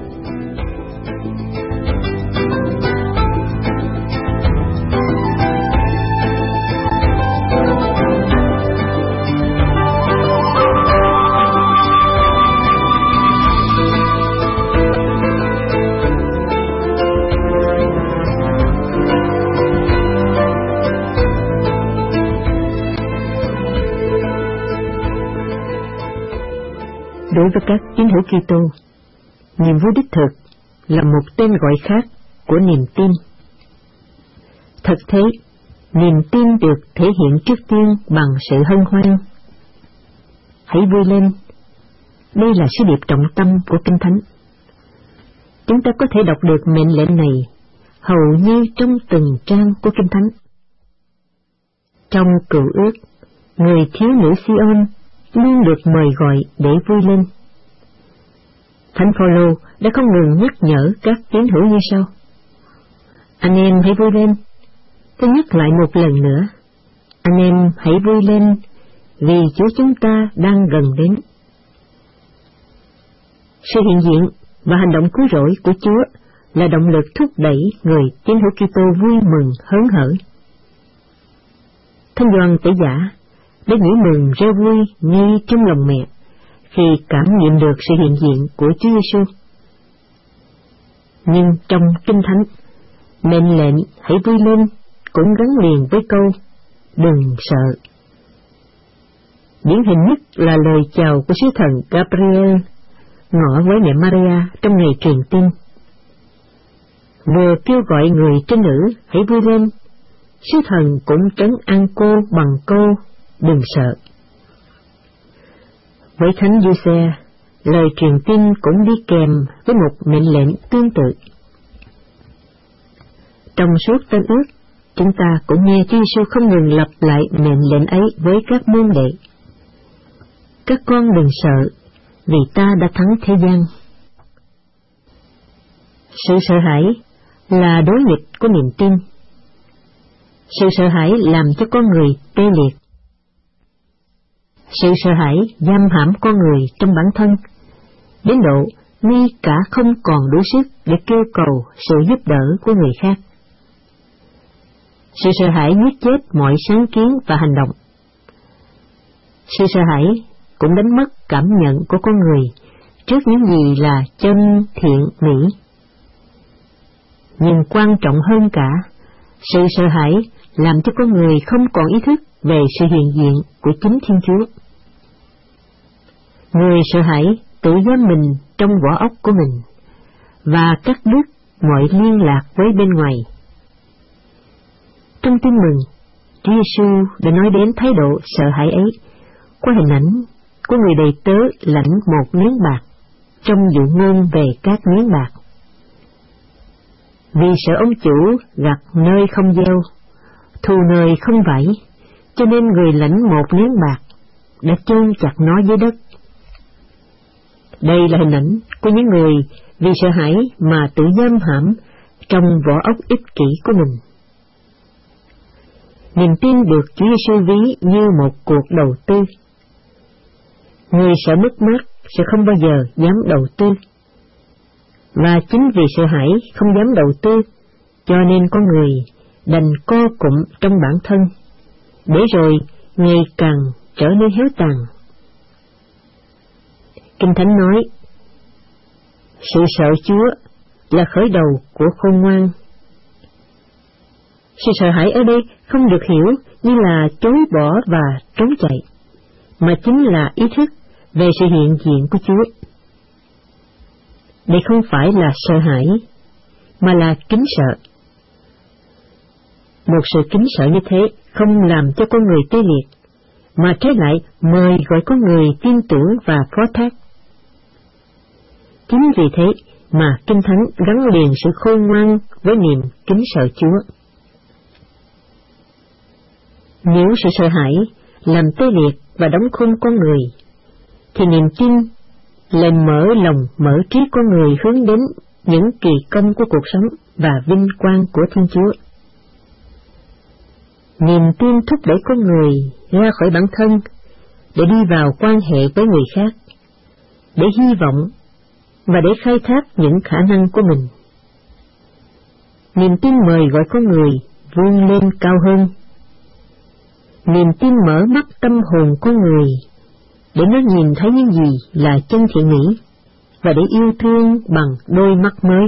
Đối với các tín hữu Kitô, niềm vui đích thực là một tên gọi khác của niềm tin. Thực thế, niềm tin được thể hiện trước tiên bằng sự hân hoan. Hãy vui lên. Đây là sứ điệp trọng tâm của Kinh Thánh. Chúng ta có thể đọc được mệnh lệnh này hầu như trong từng trang của Kinh Thánh. Trong Cựu Ước, người thiếu nữ Si-ôn luôn được mời gọi để vui lên. Thánh Phaolô đã không ngừng nhắc nhở các tín hữu như sau: anh em hãy vui lên. Tôi nhắc lại một lần nữa, anh em hãy vui lên, vì Chúa chúng ta đang gần đến. Sự hiện diện và hành động cứu rỗi của Chúa là động lực thúc đẩy người tín hữu Kitô vui mừng hớn hở. Thánh Gioan Tẩy Giả để nghĩ mừng reo vui ngay trong lòng mẹ khi cảm nghiệm được sự hiện diện của Chúa Giêsu. Nhưng trong Kinh Thánh, mệnh lệnh hãy vui lên cũng gắn liền với câu đừng sợ. Điển hình nhất là lời chào của sứ thần Gabriel ngỏ với mẹ Maria trong ngày truyền tin. Vừa kêu gọi người trinh nữ hãy vui lên, Sứ thần cũng trấn an cô bằng câu đừng sợ. Với Thánh Giuse, lời truyền tin cũng đi kèm với một mệnh lệnh tương tự. Trong suốt Tân Ước, chúng ta cũng nghe Chúa Giêsu không ngừng lặp lại mệnh lệnh ấy với các môn đệ. Các con đừng sợ, vì ta đã thắng thế gian. Sự sợ hãi là đối nghịch của niềm tin. Sự sợ hãi làm cho con người tê liệt. Sự sợ hãi giam hãm con người trong bản thân, đến độ ngay cả không còn đủ sức để kêu cầu sự giúp đỡ của người khác. Sự sợ hãi giết chết mọi sáng kiến và hành động. Sự sợ hãi cũng đánh mất cảm nhận của con người trước những gì là chân thiện mỹ. Nhưng quan trọng hơn cả, sự sợ hãi làm cho con người không còn ý thức về sự hiện diện của chính Thiên Chúa. Người sợ hãi tự giam mình trong vỏ óc của mình và cắt đứt mọi liên lạc với bên ngoài. Trong Tin Mừng, Chúa Giêsu đã nói đến thái độ sợ hãi ấy qua hình ảnh của người đầy tớ lãnh một miếng bạc trong dụ ngôn về các miếng bạc. Vì sợ ông chủ gặt nơi không gieo, thu nơi không vảy, cho nên người lãnh một miếng bạc đã chôn chặt nó dưới đất. Đây là hình ảnh của những người vì sợ hãi mà tự giam hãm trong vỏ óc ích kỷ của mình. Niềm tin được Chúa Giêsu ví như một cuộc đầu tư. Người sợ mất mát sẽ không bao giờ dám đầu tư. Và chính vì sợ hãi không dám đầu tư, cho nên con người đành co cụm trong bản thân, để rồi ngày càng trở nên héo tàn. Kinh Thánh nói, sự sợ Chúa là khởi đầu của khôn ngoan. Sự sợ hãi ở đây không được hiểu như là chối bỏ và trốn chạy, mà chính là ý thức về sự hiện diện của Chúa. Đây không phải là sợ hãi, mà là kính sợ. Một sự kính sợ như thế không làm cho con người tê liệt, mà trái lại mời gọi con người tin tưởng và phó thác. Chính vì thế mà Kinh Thánh gắn liền sự khôn ngoan với niềm kính sợ Chúa. Nếu sự sợ hãi làm tê liệt và đóng khung con người, thì niềm tin lại mở lòng mở trí con người hướng đến những kỳ công của cuộc sống và vinh quang của Thiên Chúa. Niềm tin thúc đẩy con người ra khỏi bản thân để đi vào quan hệ với người khác, để hy vọng và để khai thác những khả năng của mình. Niềm tin mời gọi con người vươn lên cao hơn. Niềm tin mở mắt tâm hồn con người để nó nhìn thấy những gì là chân thiện mỹ và để yêu thương bằng đôi mắt mới.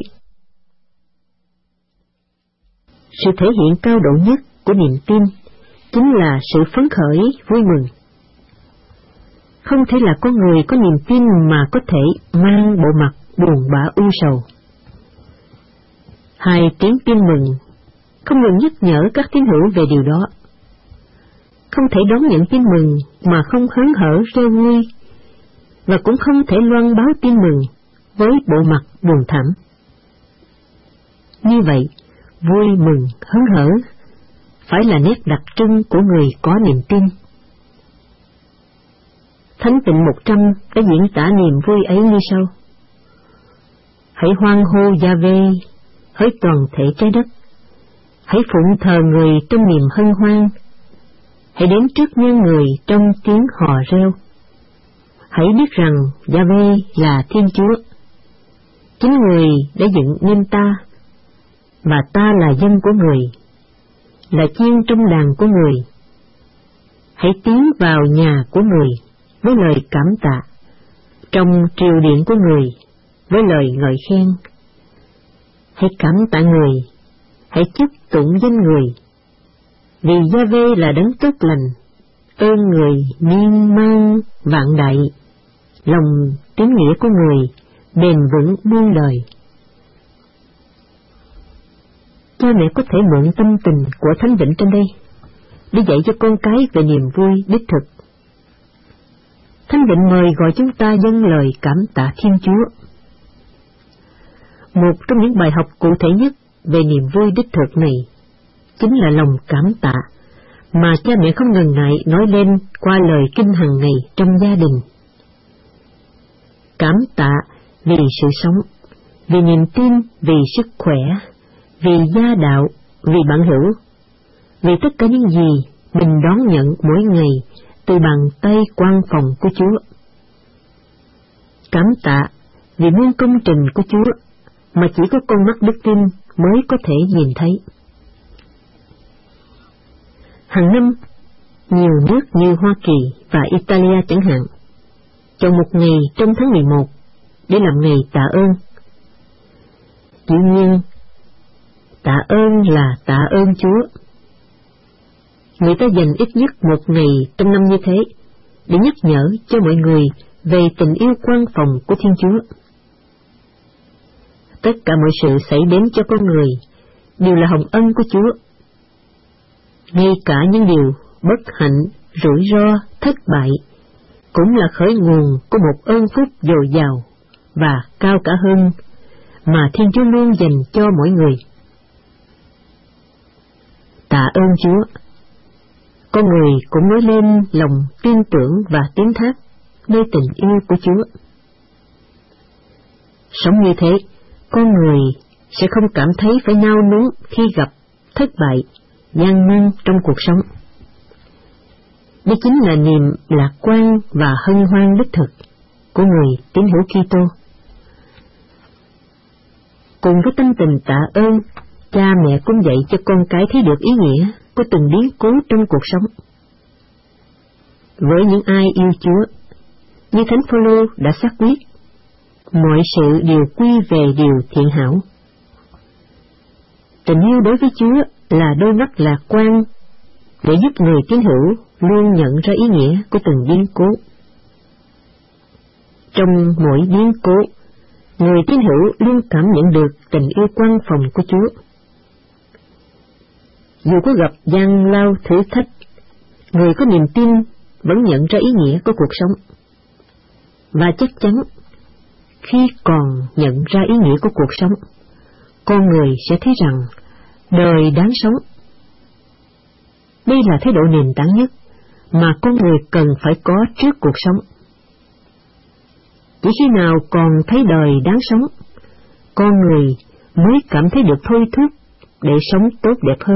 Sự thể hiện cao độ nhất của niềm tin chính là sự phấn khởi, vui mừng. Không thể là con người có niềm tin mà có thể mang bộ mặt buồn bã u sầu. Hai tiếng tin mừng không ngừng nhắc nhở các tín hữu về điều đó. Không thể đón nhận tin mừng mà không hớn hở reo vui, và cũng không thể loan báo tin mừng với bộ mặt buồn thảm. Như vậy, vui mừng hớn hở phải là nét đặc trưng của người có niềm tin. Thánh Tịnh 100 đã diễn tả niềm vui ấy như sau: hãy hoan hô Gia-vê, hỡi toàn thể trái đất, hãy phụng thờ người trong niềm hân hoan, hãy đến trước nhân người trong tiếng hò reo. Hãy biết rằng Gia-vê là Thiên Chúa, chính người đã dựng nên ta, và ta là dân của người, là chiên trong đàn của người. Hãy tiến vào nhà của người với lời cảm tạ, trong triều điện của người với lời ngợi khen. Hãy cảm tạ người, hãy chúc tụng danh người, vì Gia-vê là đấng tốt lành, ơn người miên man vạn đại, lòng tín nghĩa của người bền vững muôn đời. cha mẹ có thể mượn tâm tình của Thánh Vịnh trên đây để dạy cho con cái về niềm vui đích thực. Thánh Vịnh mời gọi chúng ta dâng lời cảm tạ Thiên Chúa. Một trong những bài học cụ thể nhất về niềm vui đích thực này chính là lòng cảm tạ mà cha mẹ không ngần ngại nói lên qua lời kinh hàng ngày trong gia đình. Cảm tạ vì sự sống, vì niềm tin, vì sức khỏe, vì gia đạo, vì bạn hữu, vì tất cả những gì mình đón nhận mỗi ngày từ bàn tay quan phòng của Chúa. Cảm tạ vì muôn công trình của Chúa mà chỉ có con mắt đức tin mới có thể nhìn thấy. Hàng năm, nhiều nước như Hoa Kỳ và Italia chẳng hạn, chọn một ngày trong tháng 11 để làm ngày tạ ơn. Dĩ nhiên, tạ ơn là tạ ơn Chúa. Người ta dành ít nhất một ngày trong năm như thế để nhắc nhở cho mọi người về tình yêu quan phòng của Thiên Chúa. Tất cả mọi sự xảy đến cho con người đều là hồng ân của Chúa. Ngay cả những điều bất hạnh, rủi ro, thất bại cũng là khởi nguồn của một ơn phúc dồi dào và cao cả hơn mà Thiên Chúa luôn dành cho mỗi người. Tạ ơn Chúa. Con người cũng nói lên lòng tin tưởng và tín thác nơi tình yêu của Chúa. Sống như thế, con người sẽ không cảm thấy phải nao núng khi gặp thất bại, gian nan trong cuộc sống. Đây chính là niềm lạc quan và hân hoan đích thực của người tín hữu Kitô. Cùng với tâm tình tạ ơn, cha mẹ cũng dạy cho con cái thấy được ý nghĩa của từng biến cố trong cuộc sống. Với những ai yêu Chúa, như Thánh Phaolô đã xác quyết, mọi sự đều quy về điều thiện hảo. Tình yêu đối với Chúa là đôi mắt lạc quan để giúp người tín hữu luôn nhận ra ý nghĩa của từng biến cố. Trong mỗi biến cố, người tín hữu luôn cảm nhận được tình yêu quan phòng của Chúa. Dù có gặp gian lao thử thách, người có niềm tin vẫn nhận ra ý nghĩa của cuộc sống. Và chắc chắn, khi còn nhận ra ý nghĩa của cuộc sống, con người sẽ thấy rằng đời đáng sống. Đây là thái độ nền tảng nhất mà con người cần phải có trước cuộc sống. Chỉ khi nào còn thấy đời đáng sống, con người mới cảm thấy được thôi thúc để sống tốt đẹp hơn.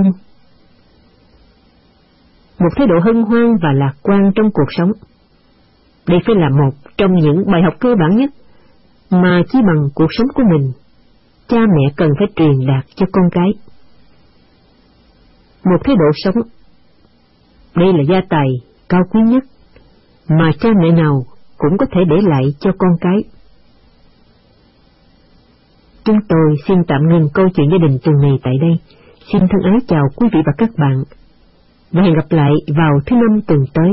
Một thái độ hân hoan và lạc quan trong cuộc sống, đây phải là một trong những bài học cơ bản nhất mà chỉ bằng cuộc sống của mình, cha mẹ cần phải truyền đạt cho con cái. Một thái độ sống, đây là gia tài cao quý nhất mà cha mẹ nào cũng có thể để lại cho con cái. Chúng tôi xin tạm ngừng câu chuyện gia đình tuần này tại đây. Xin thân ái chào quý vị và các bạn, và hẹn gặp lại vào thứ Năm tuần tới.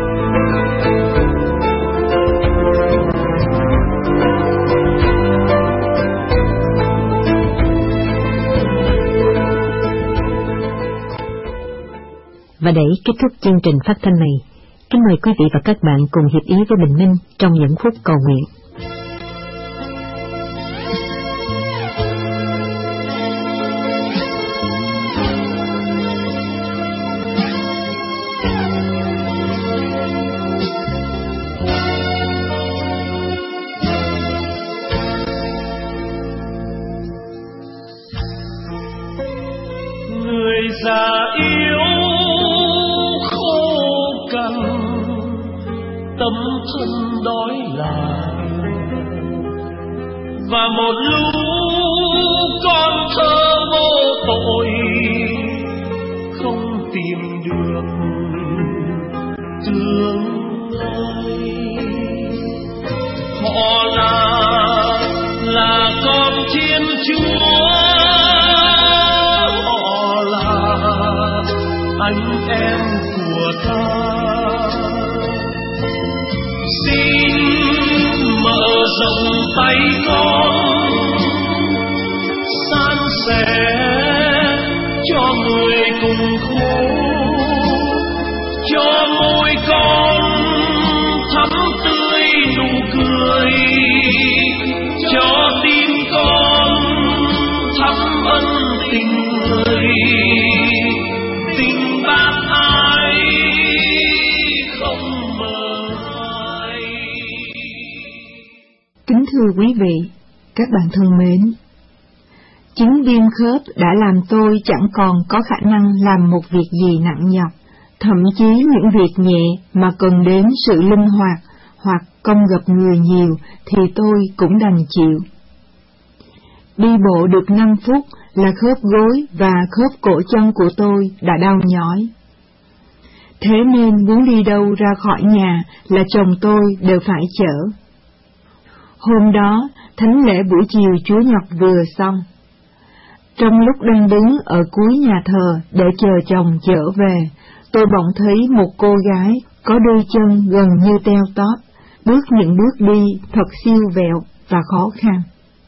Và để kết thúc chương trình phát thanh này, kính mời quý vị và các bạn cùng hiệp ý với Bình Minh trong những phút cầu nguyện. Người già yêu tâm thân đói lại, và một lũ con thơ vô tội không tìm được tương lai. Họ là con Thiên Chúa, họ là anh em của ta. Xin mở rộng tay con, san sẻ thưa quý vị, các bạn thân mến, chứng viêm khớp đã làm tôi chẳng còn có khả năng làm một việc gì nặng nhọc, thậm chí những việc nhẹ mà cần đến sự linh hoạt hoặc công gặp người nhiều thì tôi cũng đành chịu. Đi bộ được 5 phút là khớp gối và khớp cổ chân của tôi đã đau nhói. Thế nên muốn đi đâu ra khỏi nhà là chồng tôi đều phải chở. Hôm đó, thánh lễ buổi chiều Chúa Nhật vừa xong. Trong lúc đang đứng ở cuối nhà thờ để chờ chồng chở về, tôi bỗng thấy một cô gái có đôi chân gần như teo tóp, bước những bước đi thật siêu vẹo và khó khăn.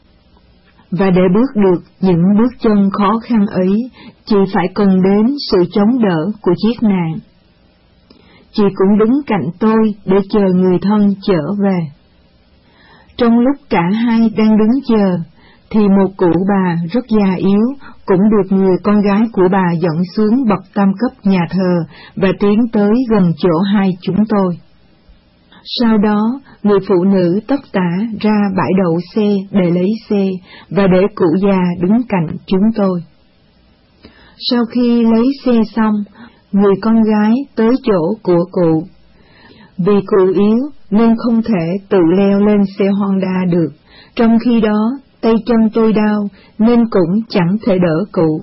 Và để bước được những bước chân khó khăn ấy, chị phải cần đến sự chống đỡ của chiếc nạn. Chị cũng đứng cạnh tôi để chờ người thân trở về. Trong lúc cả hai đang đứng chờ, thì một cụ bà rất già yếu cũng được người con gái của bà dẫn xuống bậc tam cấp nhà thờ và tiến tới gần chỗ hai chúng tôi. Sau đó, người phụ nữ tất tả ra bãi đậu xe để lấy xe và để cụ già đứng cạnh chúng tôi. Sau khi lấy xe xong, người con gái tới chỗ của cụ. Vì cụ yếu nên không thể tự leo lên xe Honda được, trong khi đó tay chân tôi đau nên cũng chẳng thể đỡ cụ.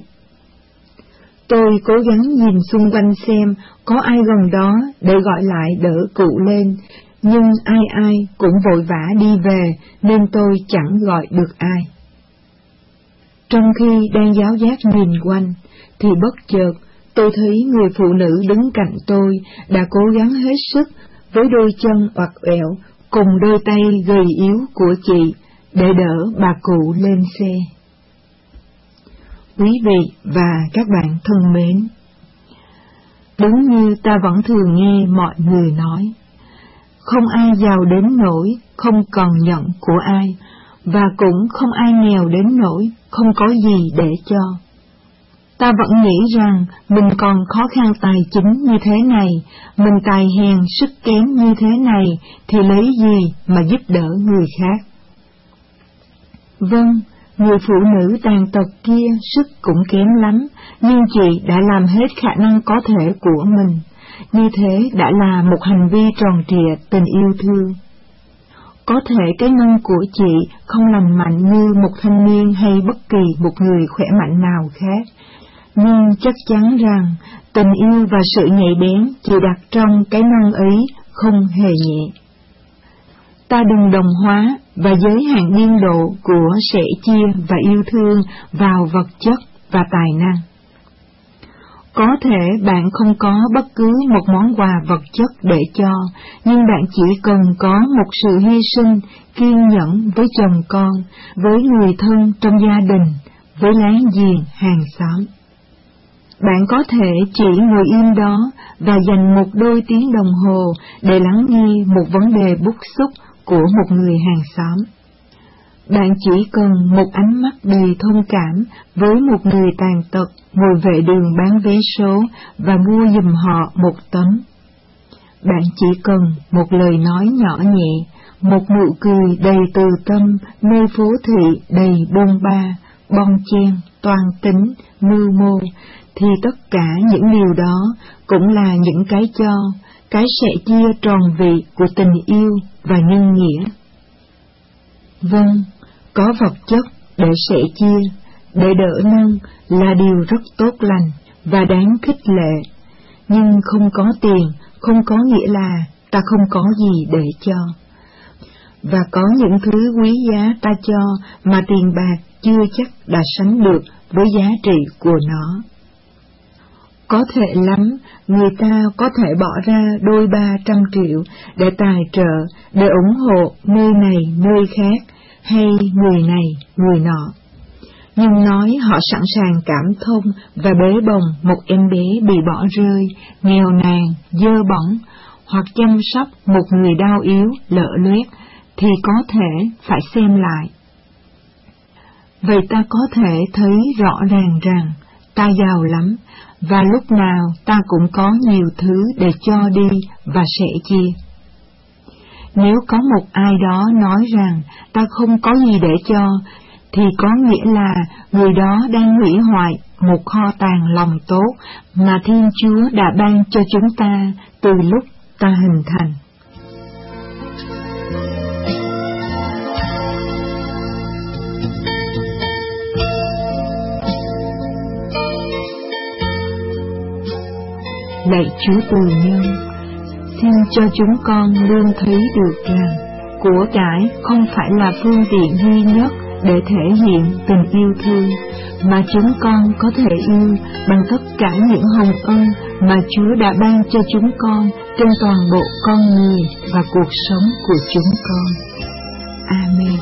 Tôi cố gắng nhìn xung quanh xem có ai gần đó để gọi lại đỡ cụ lên, nhưng ai cũng vội vã đi về nên tôi chẳng gọi được ai. Trong khi đang giáo giác nhìn quanh, thì bất chợt tôi thấy người phụ nữ đứng cạnh tôi đã cố gắng hết sức với đôi chân oặt oẹo cùng đôi tay gầy yếu của chị để đỡ bà cụ lên xe. Quý vị và các bạn thân mến, đúng như ta vẫn thường nghe mọi người nói, không ai giàu đến nỗi không cần nhận của ai, và cũng không ai nghèo đến nỗi không có gì để cho. Ta vẫn nghĩ rằng mình còn khó khăn tài chính như thế này, mình tài hèn sức kém như thế này, thì lấy gì mà giúp đỡ người khác? Vâng, người phụ nữ tàn tật kia sức cũng kém lắm, nhưng chị đã làm hết khả năng có thể của mình. Như thế đã là một hành vi tròn trịa tình yêu thương. Có thể cái nâng của chị không lành mạnh như một thanh niên hay bất kỳ một người khỏe mạnh nào khác, nhưng chắc chắn rằng tình yêu và sự nhạy bén chị đặt trong cái nâng ấy không hề nhẹ. Ta đừng đồng hóa và giới hạn biên độ của sẻ chia và yêu thương vào vật chất và tài năng. Có thể bạn không có bất cứ một món quà vật chất để cho, nhưng bạn chỉ cần có một sự hy sinh, kiên nhẫn với chồng con, với người thân trong gia đình, với láng giềng hàng xóm. Bạn có thể chỉ ngồi im đó và dành một đôi tiếng đồng hồ để lắng nghe một vấn đề bức xúc của một người hàng xóm. Bạn chỉ cần một ánh mắt đầy thông cảm với một người tàn tật ngồi vệ đường bán vé số và mua giùm họ một tấm. Bạn chỉ cần một lời nói nhỏ nhẹ, một nụ cười đầy từ tâm nơi phố thị đầy bôn ba, bon chen, toan tính, mưu mô, thì tất cả những điều đó cũng là những cái cho, cái sẻ chia tròn vị của tình yêu và nhân nghĩa. Vâng, có vật chất để sẻ chia, để đỡ nâng là điều rất tốt lành và đáng khích lệ, nhưng không có tiền không có nghĩa là ta không có gì để cho. Và có những thứ quý giá ta cho mà tiền bạc chưa chắc đã sánh được với giá trị của nó. Có thể lắm, người ta có thể bỏ ra 200-300 triệu để tài trợ, để ủng hộ nơi này nơi khác, hay người này người nọ. Nhưng nói họ sẵn sàng cảm thông và bế bồng một em bé bị bỏ rơi, nghèo nàn, dơ bẩn, hoặc chăm sóc một người đau yếu, lợ loét, thì có thể phải xem lại. Vậy ta có thể thấy rõ ràng rằng ta giàu lắm, và lúc nào ta cũng có nhiều thứ để cho đi và sẻ chia. Nếu có một ai đó nói rằng ta không có gì để cho, thì có nghĩa là người đó đang hủy hoại một kho tàng lòng tốt mà Thiên Chúa đã ban cho chúng ta từ lúc ta hình thành. Lạy Chúa từ nhân, xin cho chúng con luôn thấy được rằng của cải không phải là phương tiện duy nhất để thể hiện tình yêu thương, mà chúng con có thể yêu bằng tất cả những hồng ân mà Chúa đã ban cho chúng con trên toàn bộ con người và cuộc sống của chúng con. Amen.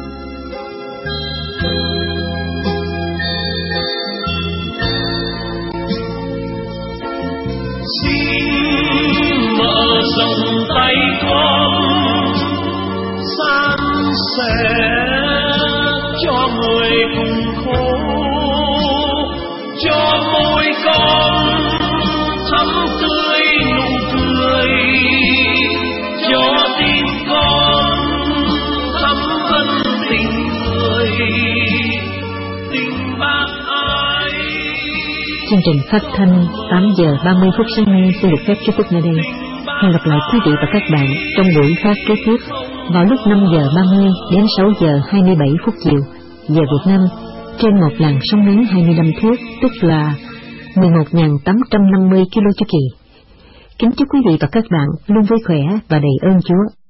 Xin mở rộng tay con, san sẻ cho người cùng khổ, cho môi con thắm tươi nụ cười, cho tim con thắm ân tình người, tình bác ái. Chương trình phát thanh 8 giờ 30 phút sáng nay xin được phép kết thúc nơi đây. Hẹn gặp lại quý vị và các bạn trong buổi phát kế tiếp vào lúc 5 giờ 30 đến 6 giờ 27 phút chiều giờ Việt Nam trên một làn sóng ngắn 25 thước, tức là 11.850 km chu kỳ. Kính chúc quý vị và các bạn luôn vui khỏe và đầy ơn Chúa.